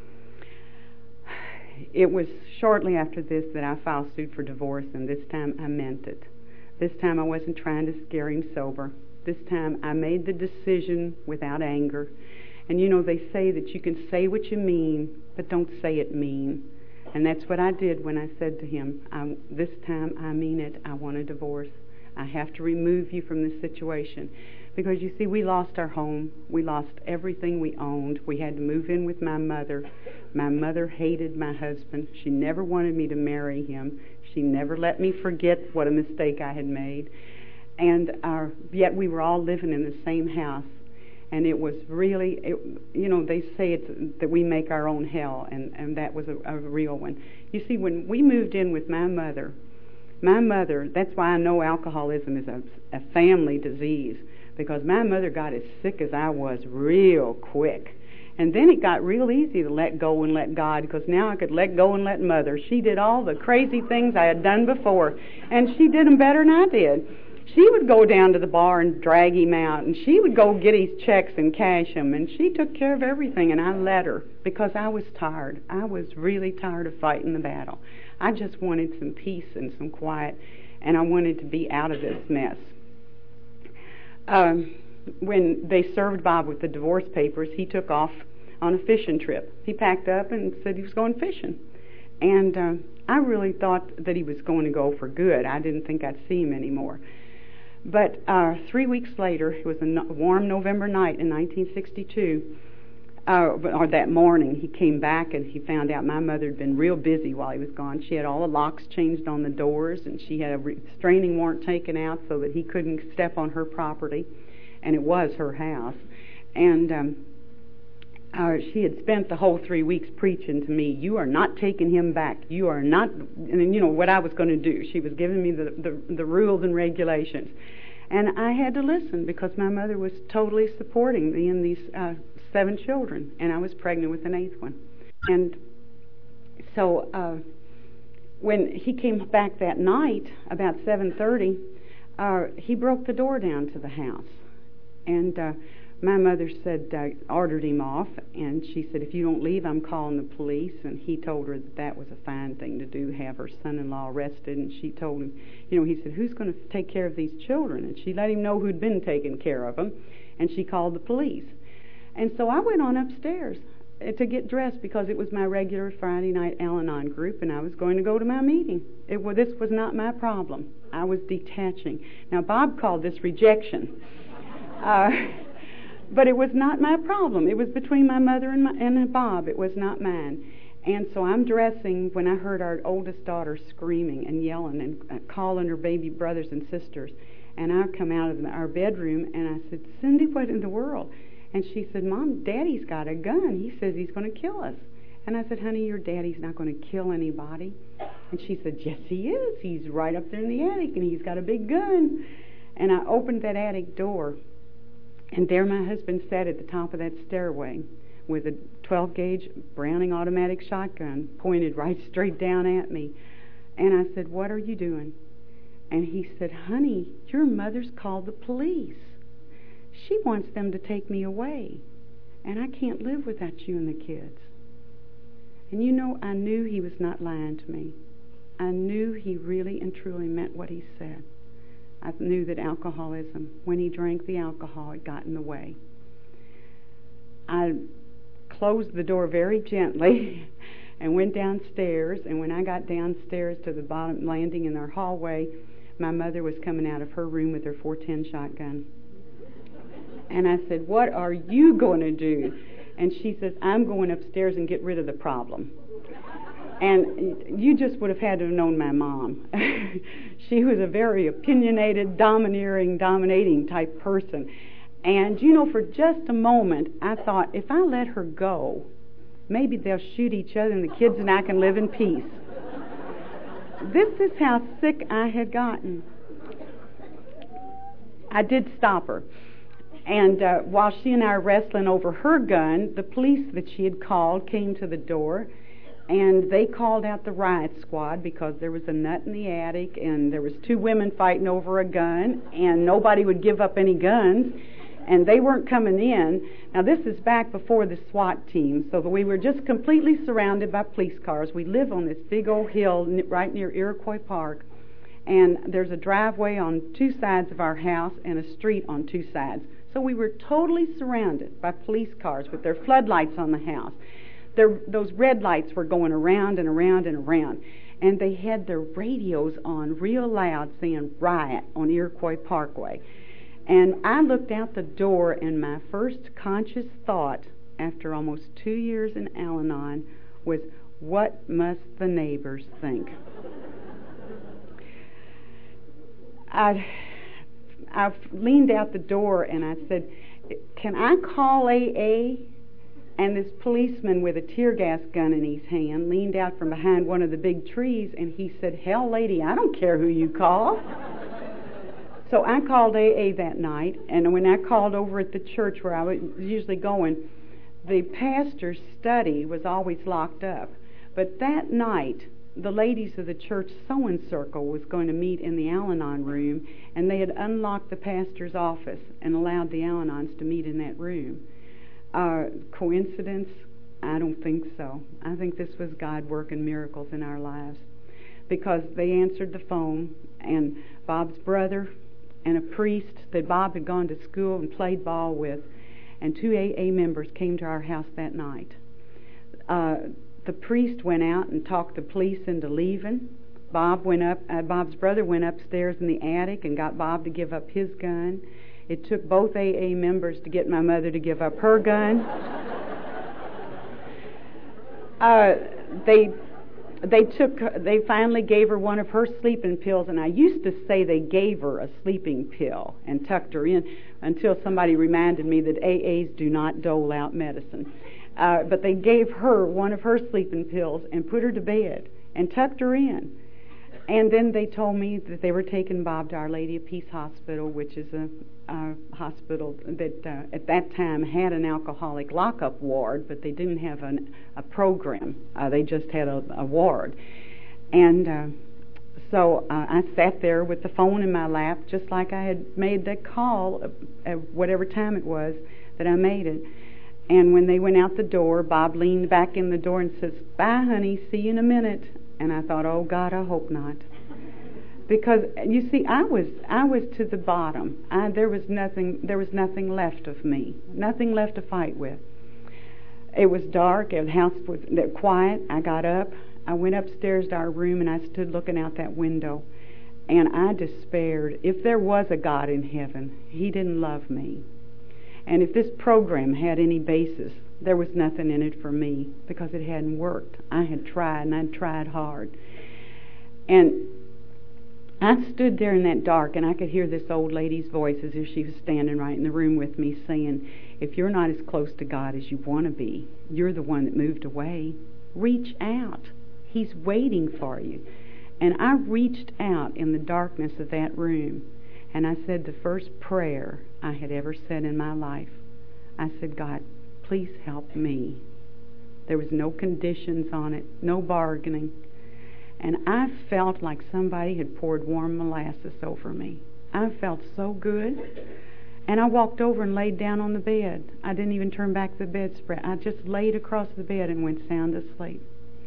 It was shortly after this that I filed suit for divorce, and this time I meant it. This time I wasn't trying to scare him sober. This time I made the decision without anger. And you know, they say that you can say what you mean, but don't say it mean. And that's what I did when I said to him, "This time I mean it. I want a divorce. I have to remove you from this situation." Because, you see, we lost our home. We lost everything we owned. We had to move in with my mother. My mother hated my husband. She never wanted me to marry him. She never let me forget what a mistake I had made. And yet we were all living in the same house. And it was really, they say that we make our own hell, and that was a real one. You see, when we moved in with my mother, that's why I know alcoholism is a family disease, because my mother got as sick as I was real quick. And then it got real easy to let go and let God, because now I could let go and let Mother. She did all the crazy things I had done before, and she did them better than I did. She would go down to the bar and drag him out, and she would go get his checks and cash them, and she took care of everything, and I let her, because I was tired. I was really tired of fighting the battle. I just wanted some peace and some quiet, and I wanted to be out of this mess. When they served Bob with the divorce papers, he took off on a fishing trip. He packed up and said he was going fishing. And I really thought that he was going to go for good. I didn't think I'd see him anymore. But 3 weeks later, it was a warm November night in 1962, or that morning, he came back and he found out my mother had been real busy while he was gone. She had all the locks changed on the doors, and she had a restraining warrant taken out so that he couldn't step on her property, and it was her house. And she had spent the whole 3 weeks preaching to me, "You are not taking him back. You are not," and you know what I was going to do. She was giving me the rules and regulations. And I had to listen, because my mother was totally supporting me and these 7 children, and I was pregnant with an 8th one. And so when he came back that night, about 7:30, he broke the door down to the house. And my mother ordered him off, and she said, "If you don't leave, I'm calling the police." And he told her that was a fine thing to do, have her son-in-law arrested. And she told him, he said, "Who's going to take care of these children?" And she let him know who'd been taking care of them, and she called the police. And so I went on upstairs to get dressed, because it was my regular Friday night Al-Anon group, and I was going to go to my meeting. This was not my problem. I was detaching. Now, Bob called this rejection. But it was not my problem. It was between my mother and Bob. It was not mine. And so I'm dressing when I heard our oldest daughter screaming and yelling and calling her baby brothers and sisters. And I come out of our bedroom, and I said, "Cindy, what in the world?" And she said, "Mom, Daddy's got a gun. He says he's going to kill us." And I said, honey, your daddy's not going to kill anybody. And she said, yes, he is. He's right up there in the attic, and he's got a big gun. And I opened that attic door, and there my husband sat at the top of that stairway with a 12-gauge Browning automatic shotgun pointed right straight down at me. And I said, what are you doing? And he said, honey, your mother's called the police. She wants them to take me away, and I can't live without you and the kids. And you know, I knew he was not lying to me. I knew he really and truly meant what he said. I knew that alcoholism, when he drank the alcohol, it got in the way. I closed the door very gently and went downstairs, and when I got downstairs to the bottom landing in our hallway, my mother was coming out of her room with her .410 shotgun. And I said, what are you going to do? And she says, I'm going upstairs and get rid of the problem. And you just would have had to have known my mom. She was a very opinionated, dominating type person. And, you know, for just a moment, I thought, if I let her go, maybe they'll shoot each other and the kids and I can live in peace. This is how sick I had gotten. I did stop her. And while she and I were wrestling over her gun, the police that she had called came to the door, and they called out the riot squad because there was a nut in the attic, and there was 2 women fighting over a gun, and nobody would give up any guns, and they weren't coming in. Now, this is back before the SWAT team, so that we were just completely surrounded by police cars. We live on this big old hill right near Iroquois Park, and there's a driveway on 2 sides of our house and a street on 2 sides. So we were totally surrounded by police cars with their floodlights on the house. Those red lights were going around and around and around. And they had their radios on real loud saying riot on Iroquois Parkway. And I looked out the door, and my first conscious thought after almost 2 years in Al-Anon was, what must the neighbors think? I leaned out the door and I said, can I call AA? And this policeman with a tear gas gun in his hand leaned out from behind one of the big trees, and he said, hell, lady, I don't care who you call. So I called AA that night, and when I called over at the church where I was usually going, the pastor's study was always locked up. But that night, the ladies of the church sewing circle was going to meet in the Al-Anon room, and they had unlocked the pastor's office and allowed the Al-Anons to meet in that room. Coincidence? I don't think so. I think this was God working miracles in our lives, because they answered the phone, and Bob's brother and a priest that Bob had gone to school and played ball with, and 2 AA members came to our house that night. The priest went out and talked the police into leaving. Bob's brother went upstairs in the attic and got Bob to give up his gun. It took both AA members to get my mother to give up her gun. They finally gave her one of her sleeping pills, and I used to say they gave her a sleeping pill and tucked her in until somebody reminded me that AAs do not dole out medicine. But they gave her one of her sleeping pills and put her to bed and tucked her in. And then they told me that they were taking Bob to Our Lady of Peace Hospital, which is a hospital that at that time had an alcoholic lockup ward, but they didn't have a program. They just had a ward. And so I sat there with the phone in my lap, just like I had made that call at whatever time it was that I made it. And when they went out the door, Bob leaned back in the door and says, "Bye, honey, see you in a minute." And I thought, oh God, I hope not. Because you see, I was to the bottom. There was nothing left of me, nothing left to fight with. It was dark. The house was quiet. I got up. I went upstairs to our room, and I stood looking out that window, and I despaired. If there was a God in heaven, He didn't love me. And if this program had any basis, there was nothing in it for me, because it hadn't worked. I had tried, and I'd tried hard. And I stood there in that dark, and I could hear this old lady's voice as if she was standing right in the room with me saying, if you're not as close to God as you want to be, you're the one that moved away. Reach out. He's waiting for you. And I reached out in the darkness of that room, and I said the first prayer I had ever said in my life. I said, God, please help me. There was no conditions on it, no bargaining. And I felt like somebody had poured warm molasses over me. I felt so good. And I walked over and laid down on the bed. I didn't even turn back the bedspread. I just laid across the bed and went sound asleep.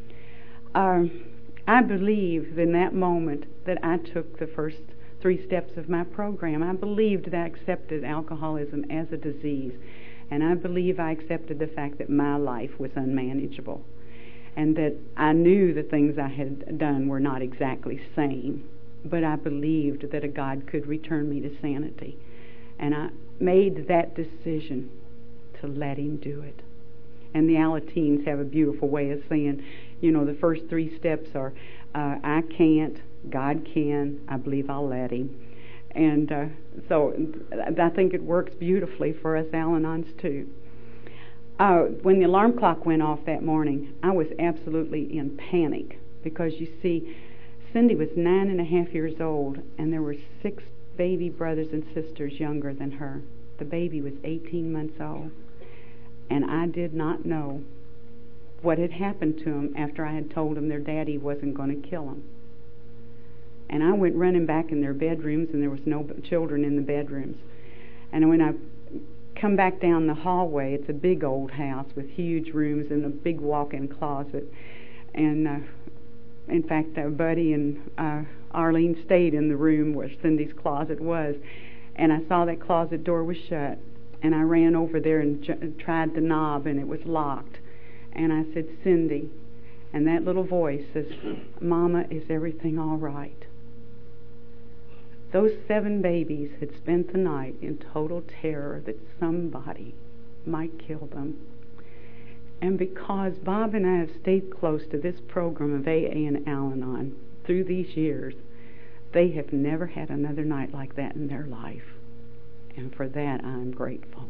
I believe in that moment that I took the first 3 steps of my program. I believed that I accepted alcoholism as a disease. And I believe I accepted the fact that my life was unmanageable. And that I knew the things I had done were not exactly sane. But I believed that a God could return me to sanity. And I made that decision to let Him do it. And the Alateens have a beautiful way of saying, the first 3 steps are, I can't, God can, I believe I'll let Him. And so I think it works beautifully for us Al-Anons too. When the alarm clock went off that morning, I was absolutely in panic because, you see, Cindy was 9.5 years old, and there were 6 baby brothers and sisters younger than her. The baby was 18 months old, and I did not know what had happened to them after I had told them their daddy wasn't going to kill them. And I went running back in their bedrooms, and there was no children in the bedrooms. And when I come back down the hallway, it's a big old house with huge rooms and a big walk-in closet. And in fact, Buddy and Arlene stayed in the room where Cindy's closet was. And I saw that closet door was shut. And I ran over there and tried the knob, and it was locked. And I said, Cindy. And that little voice says, Mama, is everything all right? Those 7 babies had spent the night in total terror that somebody might kill them. And because Bob and I have stayed close to this program of AA and Al-Anon through these years, they have never had another night like that in their life. And for that, I'm grateful.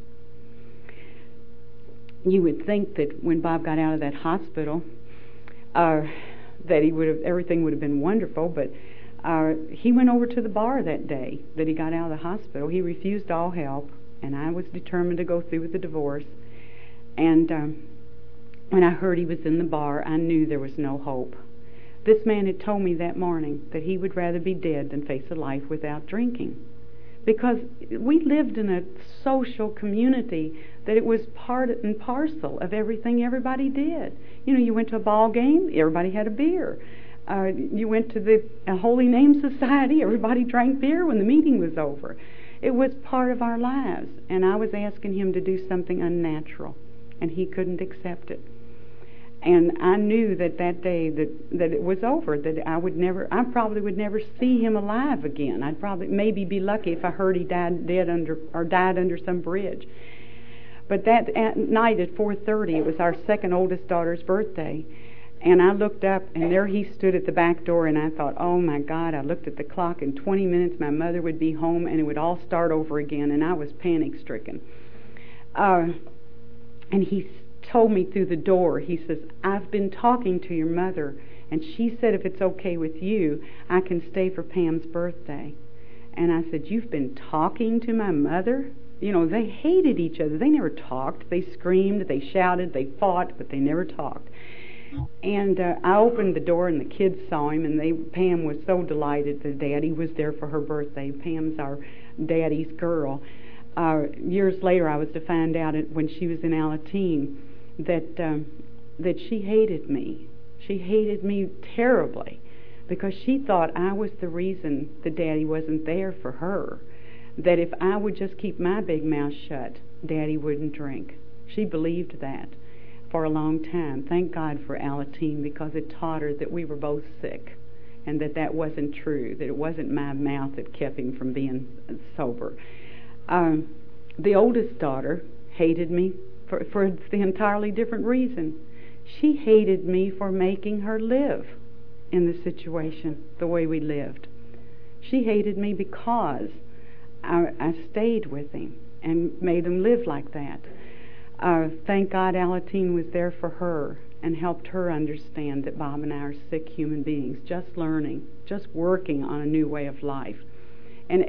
You would think that when Bob got out of that hospital, that everything would have been wonderful, but he went over to the bar that day that he got out of the hospital. He refused all help, and I was determined to go through with the divorce. And when I heard he was in the bar, I knew there was no hope. This man had told me that morning that he would rather be dead than face a life without drinking. Because we lived in a social community that it was part and parcel of everything everybody did. You went to a ball game, everybody had a beer. You went to the Holy Name Society, everybody drank beer when the meeting was over. It was part of our lives, and I was asking him to do something unnatural, and he couldn't accept it. And I knew that day that it was over, that I probably would never see him alive again. I'd probably maybe be lucky if I heard he died under some bridge. But that night at 4:30, it was our second oldest daughter's birthday. And I looked up, and there he stood at the back door, and I thought, oh my God, I looked at the clock, in 20 minutes my mother would be home, and it would all start over again, and I was panic-stricken. And he told me through the door, he says, I've been talking to your mother, and she said if it's okay with you, I can stay for Pam's birthday. And I said, you've been talking to my mother? They hated each other. They never talked. They screamed, they shouted, they fought, but they never talked. And I opened the door, and the kids saw him, and Pam was so delighted that Daddy was there for her birthday. Pam's our daddy's girl. Years later, I was to find out when she was in Alateen that she hated me. She hated me terribly because she thought I was the reason that Daddy wasn't there for her. That if I would just keep my big mouth shut, Daddy wouldn't drink. She believed that for a long time. Thank God for Alateen, because it taught her that we were both sick and that wasn't true, that it wasn't my mouth that kept him from being sober. The oldest daughter hated me for the entirely different reason. She hated me for making her live in the situation the way we lived. She hated me because I stayed with him and made him live like that. Thank God Alateen was there for her and helped her understand that Bob and I are sick human beings, just learning, just working on a new way of life. And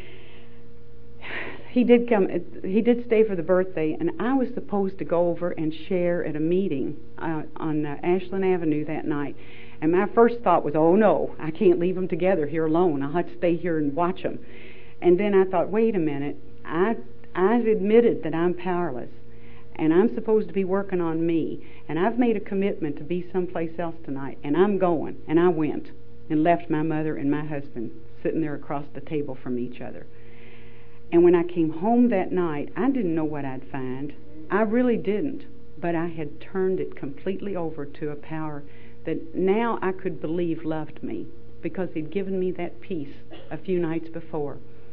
he did stay for the birthday, and I was supposed to go over and share at a meeting on Ashland Avenue that night. And my first thought was, oh no, I can't leave them together here alone. I'll have to stay here and watch them. And then I thought, wait a minute, I've admitted that I'm powerless, and I'm supposed to be working on me, and I've made a commitment to be someplace else tonight, and I'm going. And I went and left my mother and my husband sitting there across the table from each other. And when I came home that night, I didn't know what I'd find. I really didn't. But I had turned it completely over to a power that now I could believe loved me, because he'd given me that peace a few nights before.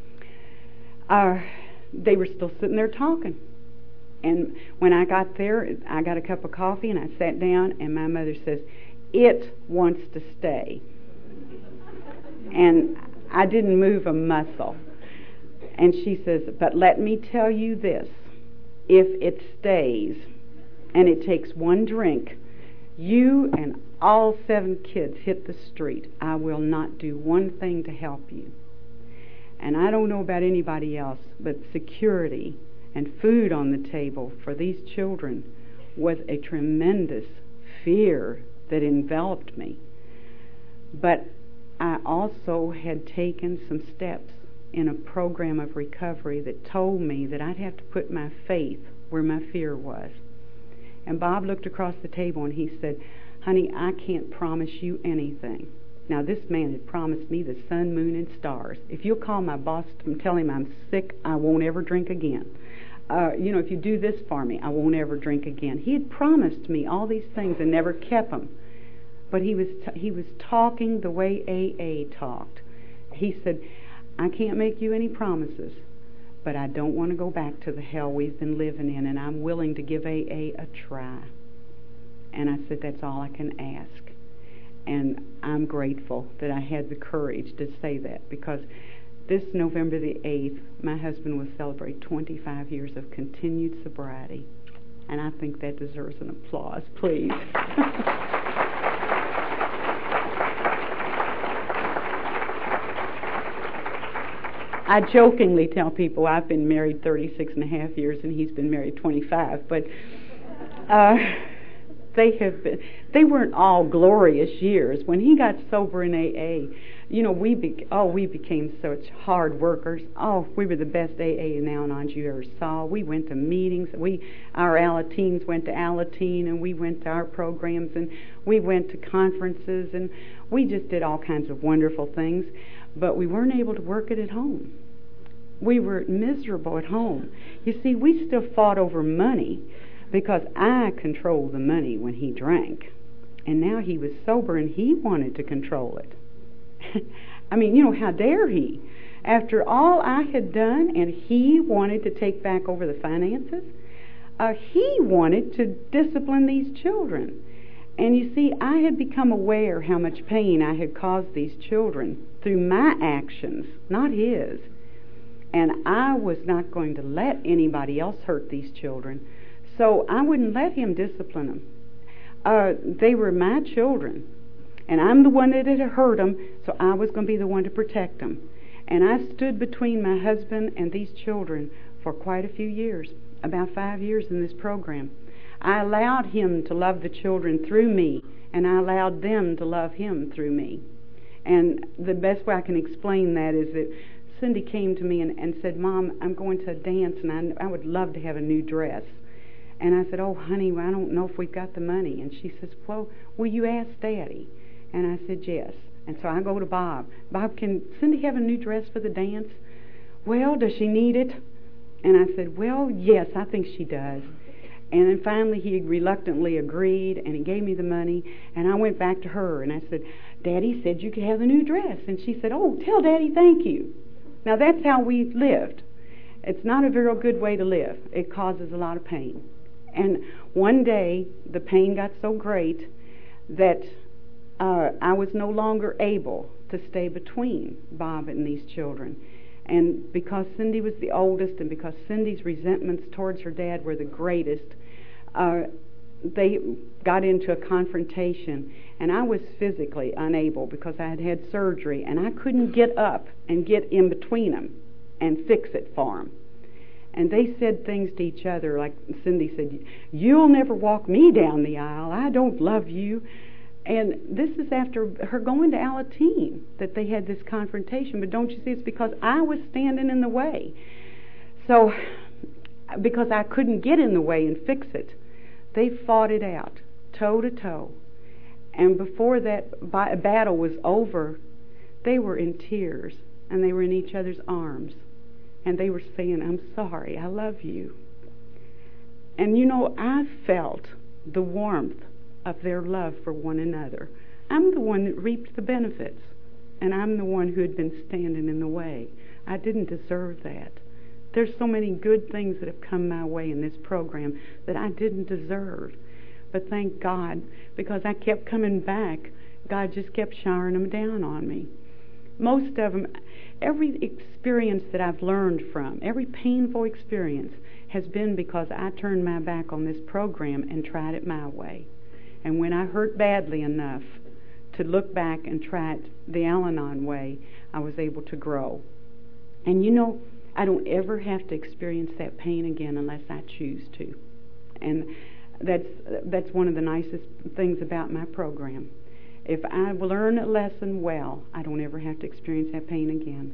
They were still sitting there talking. And when I got there, I got a cup of coffee and I sat down, and my mother says, "It wants to stay." And I didn't move a muscle. And she says, "But let me tell you this, if it stays and it takes one drink, you and all 7 kids hit the street. I will not do one thing to help you." And I don't know about anybody else, but security and food on the table for these children was a tremendous fear that enveloped me. But I also had taken some steps in a program of recovery that told me that I'd have to put my faith where my fear was. And Bob looked across the table and he said, "Honey, I can't promise you anything." Now, this man had promised me the sun, moon, and stars. If you'll call my boss and tell him I'm sick, I won't ever drink again. If you do this for me, I won't ever drink again. He had promised me all these things and never kept them. But he was talking the way AA talked. He said, "I can't make you any promises, but I don't want to go back to the hell we've been living in, and I'm willing to give AA a try." And I said, "That's all I can ask." And I'm grateful that I had the courage to say that, because this November the 8th, my husband will celebrate 25 years of continued sobriety. And I think that deserves an applause, please. I jokingly tell people I've been married 36 and a half years and he's been married 25, but they weren't all glorious years. When he got sober in AA, we became such hard workers. Oh, we were the best AA and Al-Anons you ever saw. We went to meetings. Our Alateens went to Alateen, and we went to our programs, and we went to conferences, and we just did all kinds of wonderful things. But we weren't able to work it at home. We were miserable at home. You see, we still fought over money because I controlled the money when he drank. And now he was sober and he wanted to control it. I mean, how dare he? After all I had done, and he wanted to take back over the finances, he wanted to discipline these children. And you see, I had become aware how much pain I had caused these children through my actions, not his. And I was not going to let anybody else hurt these children, so I wouldn't let him discipline them. They were my children, and I'm the one that had hurt them, so I was going to be the one to protect them. And I stood between my husband and these children for quite a few years, about 5 years in this program. I allowed him to love the children through me, and I allowed them to love him through me. And the best way I can explain that is that Cindy came to me and said, "Mom, I'm going to a dance, and I would love to have a new dress." And I said, "Oh, honey, I don't know if we've got the money." And she says, "Well, will you ask Daddy?" And I said, "Yes." And so I go to Bob. "Bob, can Cindy have a new dress for the dance?" "Well, does she need it?" And I said, "Well, yes, I think she does." And then finally he reluctantly agreed, and he gave me the money, and I went back to her, and I said, "Daddy said you could have the new dress." And she said, "Oh, tell Daddy thank you." Now that's how we lived. It's not a very good way to live. It causes a lot of pain. And one day the pain got so great that I was no longer able to stay between Bob and these children. And because Cindy was the oldest and because Cindy's resentments towards her dad were the greatest, they got into a confrontation, and I was physically unable because I had had surgery, and I couldn't get up and get in between them and fix it for them. And they said things to each other, like Cindy said, "You'll never walk me down the aisle. I don't love you." And this is after her going to Alateen that they had this confrontation. But don't you see, it's because I was standing in the way. So, because I couldn't get in the way and fix it, they fought it out, toe to toe. And before that battle was over, they were in tears, and they were in each other's arms. And they were saying, "I'm sorry, I love you." And I felt the warmth of their love for one another. I'm the one that reaped the benefits, and I'm the one who had been standing in the way. I didn't deserve that. There's so many good things that have come my way in this program that I didn't deserve. But thank God, because I kept coming back, God just kept showering them down on me. Most of them, every experience that I've learned from, every painful experience, has been because I turned my back on this program and tried it my way. And when I hurt badly enough to look back and try it the Al-Anon way, I was able to grow. And I don't ever have to experience that pain again unless I choose to. And that's one of the nicest things about my program. If I learn a lesson well, I don't ever have to experience that pain again.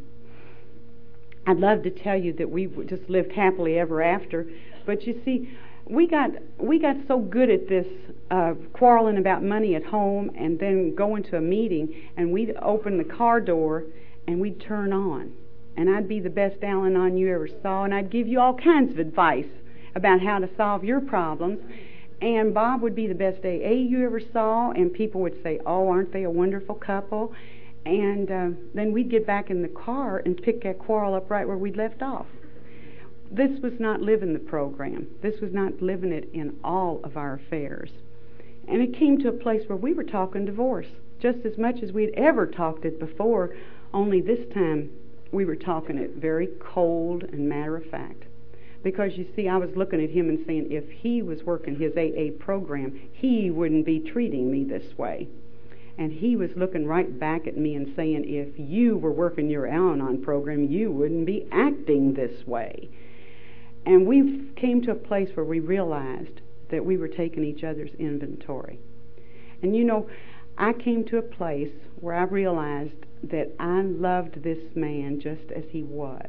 I'd love to tell you that we just lived happily ever after, but you see, we got so good at this quarreling about money at home, and then going to a meeting, and we'd open the car door and we'd turn on, and I'd be the best Al-Anon you ever saw, and I'd give you all kinds of advice about how to solve your problems. And Bob would be the best AA you ever saw, and people would say, "Oh, aren't they a wonderful couple?" And then we'd get back in the car and pick that quarrel up right where we'd left off. This was not living the program. This was not living it in all of our affairs. And it came to a place where we were talking divorce just as much as we'd ever talked it before, only this time we were talking it very cold and matter of fact. Because you see, I was looking at him and saying, if he was working his AA program, he wouldn't be treating me this way. And he was looking right back at me and saying, if you were working your Al-Anon program, you wouldn't be acting this way. And we came to a place where we realized that we were taking each other's inventory. And I came to a place where I realized that I loved this man just as he was.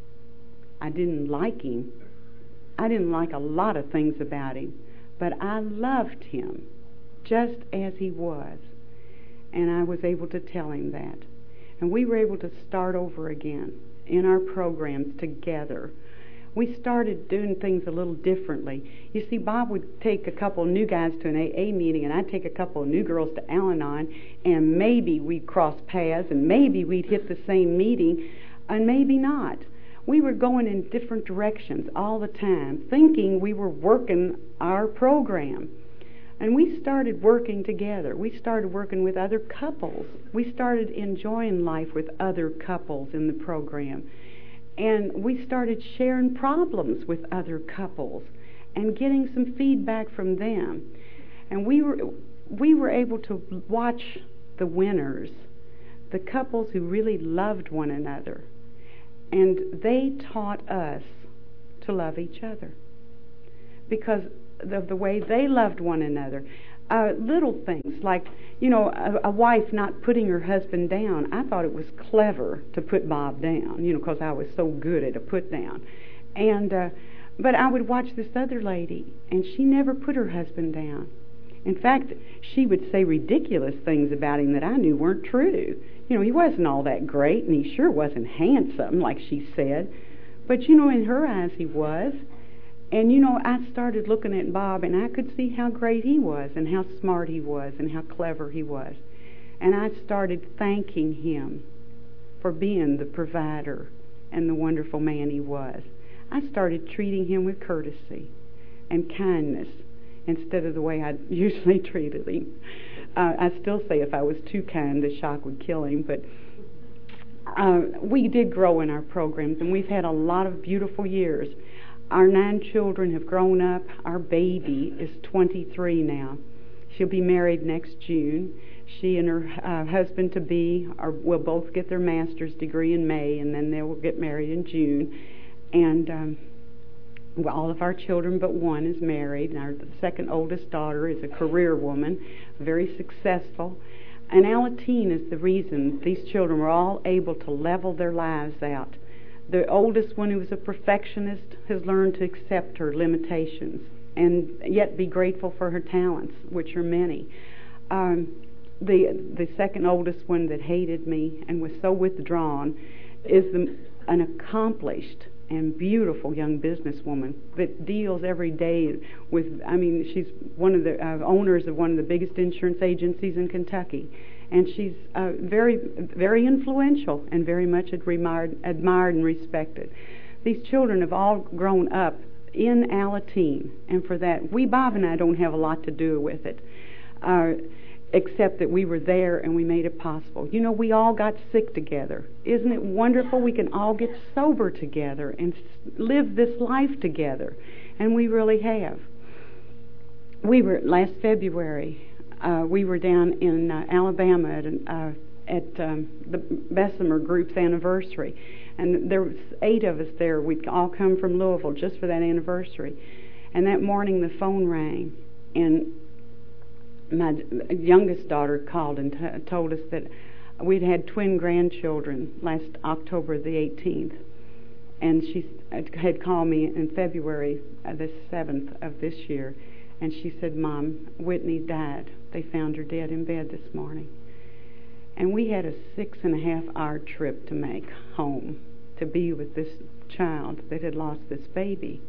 I didn't like him. I didn't like a lot of things about him, but I loved him just as he was. And I was able to tell him that. And we were able to start over again in our programs together. We started doing things a little differently. You see, Bob would take a couple of new guys to an AA meeting, and I'd take a couple of new girls to Al-Anon, and maybe we'd cross paths, and maybe we'd hit the same meeting, and maybe not. We were going in different directions all the time, thinking we were working our program. And we started working together. We started working with other couples. We started enjoying life with other couples in the program. And we started sharing problems with other couples and getting some feedback from them. And we were able to watch the winners, the couples who really loved one another. And they taught us to love each other because of the way they loved one another. Little things like, a wife not putting her husband down. I thought it was clever to put Bob down, because I was so good at a put down. And but I would watch this other lady, and she never put her husband down. In fact, she would say ridiculous things about him that I knew weren't true. He wasn't all that great, and he sure wasn't handsome, like she said. But, in her eyes he was. And, I started looking at Bob, and I could see how great he was, and how smart he was, and how clever he was. And I started thanking him for being the provider and the wonderful man he was. I started treating him with courtesy and kindness instead of the way I usually treated him. I still say if I was too kind, the shock would kill him. But we did grow in our programs, and we've had a lot of beautiful years. Our 9 children have grown up. Our baby is 23 now. She'll be married next June. She and her husband-to-be will both get their master's degree in May, and then they will get married in June. And all of our children but one is married. And our second oldest daughter is a career woman, very successful. And Alateen is the reason these children were all able to level their lives out. The oldest one, who was a perfectionist, has learned to accept her limitations and yet be grateful for her talents, which are many. The second oldest one that hated me and was so withdrawn is an accomplished and beautiful young businesswoman that deals every day with, she's one of the owners of one of the biggest insurance agencies in Kentucky. And she's very, very influential and very much admired and respected. These children have all grown up in Alateen, and for that, Bob and I don't have a lot to do with it, except that we were there and we made it possible. You know, we all got sick together. Isn't it wonderful we can all get sober together and live this life together? And we really have. We were, last February, we were down in Alabama at the Bessemer Group's anniversary. And there was 8 of us there. We'd all come from Louisville just for that anniversary. And that morning the phone rang, and my youngest daughter called and told us that we'd had twin grandchildren last October the 18th. And she had called me in February the 7th of this year. And she said, "Mom, Whitney died. They found her dead in bed this morning." And we had a 6.5-hour trip to make home to be with this child that had lost this baby.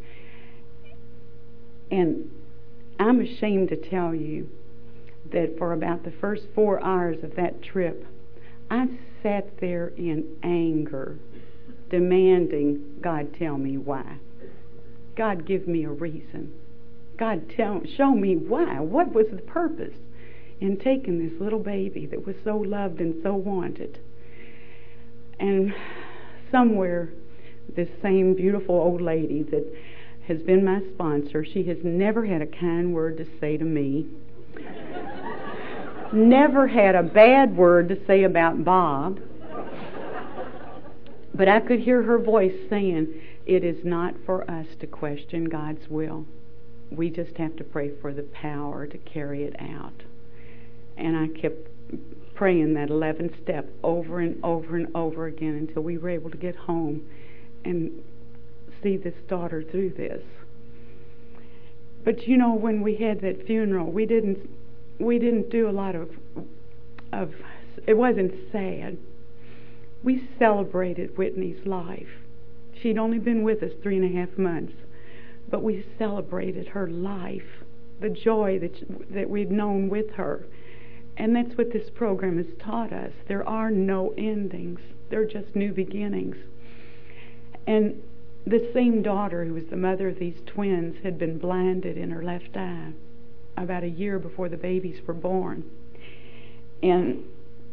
And I'm ashamed to tell you that for about the first 4 hours of that trip, I sat there in anger, demanding, God, tell me why. God, give me a reason. God, show me why. What was the purpose in taking this little baby that was so loved and so wanted? And somewhere, this same beautiful old lady that has been my sponsor, she has never had a kind word to say to me, never had a bad word to say about Bob, but I could hear her voice saying, it is not for us to question God's will. We just have to pray for the power to carry it out. And I kept praying that 11th step over and over and over again until we were able to get home and see this daughter through this. But you know, when we had that funeral, we didn't do a lot of it wasn't sad. We celebrated Whitney's life. She'd only been with us 3.5 months. But we celebrated her life, the joy that we'd known with her. And that's what this program has taught us. There are no endings. They're just new beginnings. And the same daughter who was the mother of these twins had been blinded in her left eye about a year before the babies were born. And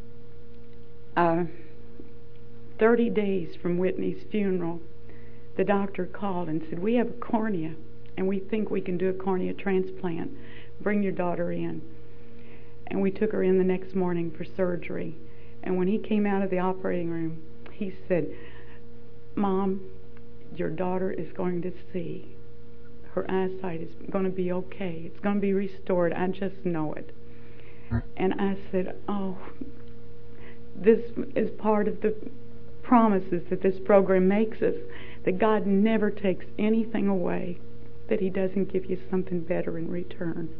30 days from Whitney's funeral, the doctor called and said, "We have a cornea, and we think we can do a cornea transplant. Bring your daughter in." And we took her in the next morning for surgery. And when he came out of the operating room, he said, "Mom, your daughter is going to see. Her eyesight is going to be okay. It's going to be restored. I just know it." And I said, "Oh, this is part of the promises that this program makes us, that God never takes anything away, that He doesn't give you something better in return."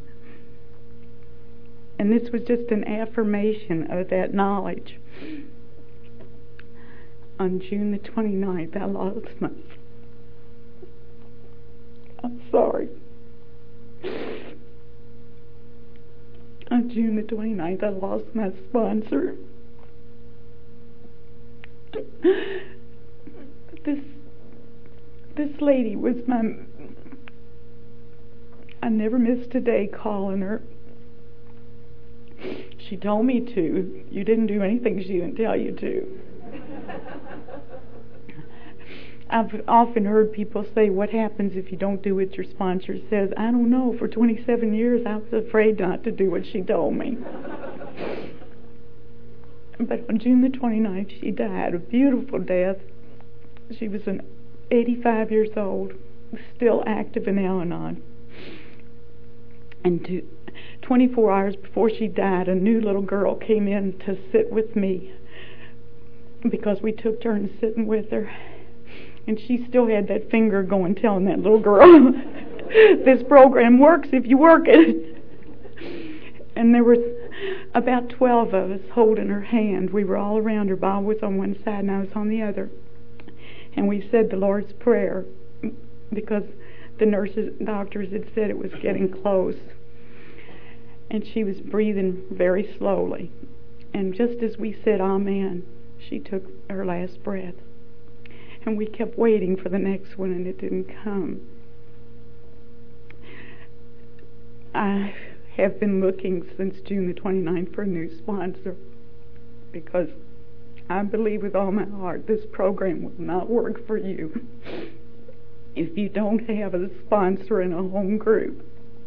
And this was just an affirmation of that knowledge. On June the 29th, I lost my... I'm sorry. On June the 29th, I lost my sponsor. This lady was I never missed a day calling her. She told me to. You didn't do anything she didn't tell you to. I've often heard people say, what happens if you don't do what your sponsor says? I don't know. For 27 years, I was afraid not to do what she told me. But on June the 29th, she died a beautiful death. She was 85 years old, still active in Al-Anon. And 24 hours before she died, a new little girl came in to sit with me because we took turns sitting with her. And she still had that finger going, telling that little girl, this program works if you work it. And there was about 12 of us holding her hand. We were all around her. Bob was on one side and I was on the other. And we said the Lord's Prayer because the doctors had said it was getting close. And she was breathing very slowly. And just as we said amen, she took her last breath. And we kept waiting for the next one, and it didn't come. I have been looking since June the 29th for a new sponsor because I believe with all my heart this program will not work for you if you don't have a sponsor in a home group.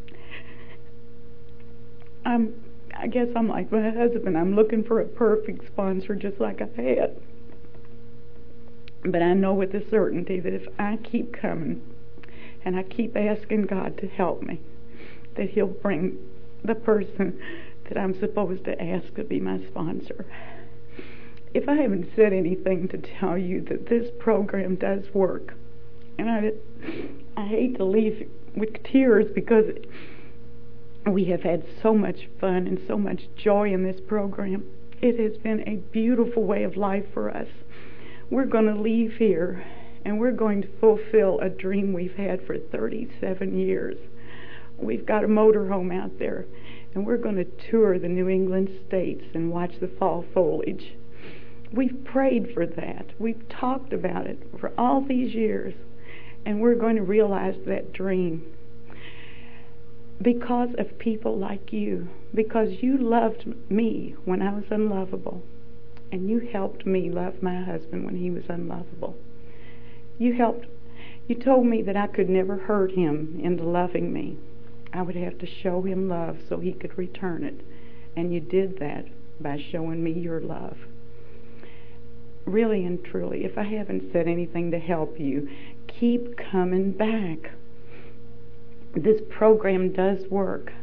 I guess I'm like my husband. I'm looking for a perfect sponsor just like I had. But I know with a certainty that if I keep coming and I keep asking God to help me, that He'll bring the person that I'm supposed to ask to be my sponsor. If I haven't said anything to tell you that this program does work, and I hate to leave with tears because we have had so much fun and so much joy in this program. It has been a beautiful way of life for us. We're going to leave here and we're going to fulfill a dream we've had for 37 years. We've got a motorhome out there and we're going to tour the New England states and watch the fall foliage. We've prayed for that. We've talked about it for all these years, and we're going to realize that dream because of people like you, because you loved me when I was unlovable. And you helped me love my husband when he was unlovable. You told me that I could never hurt him into loving me. I would have to show him love so he could return it. And you did that by showing me your love. Really and truly, if I haven't said anything to help you, keep coming back. This program does work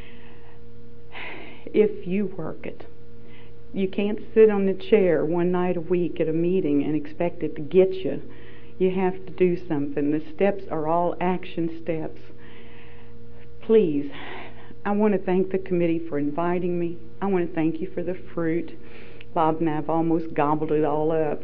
if you work it. You can't sit on the chair one night a week at a meeting and expect it to get you. You have to do something. The steps are all action steps. Please, I want to thank the committee for inviting me. I want to thank you for the fruit. Bob and I have almost gobbled it all up.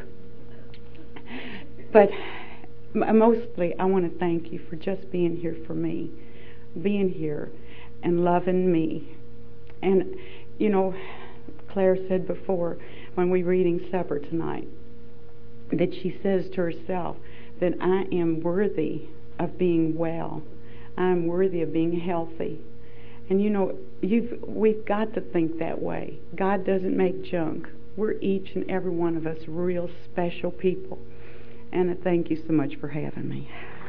But mostly, I want to thank you for just being here for me, being here and loving me. And, you know, Claire said before when we were eating supper tonight that she says to herself that I am worthy of being well. I am worthy of being healthy. And you know, we've got to think that way. God doesn't make junk. We're each and every one of us real special people. And I thank you so much for having me.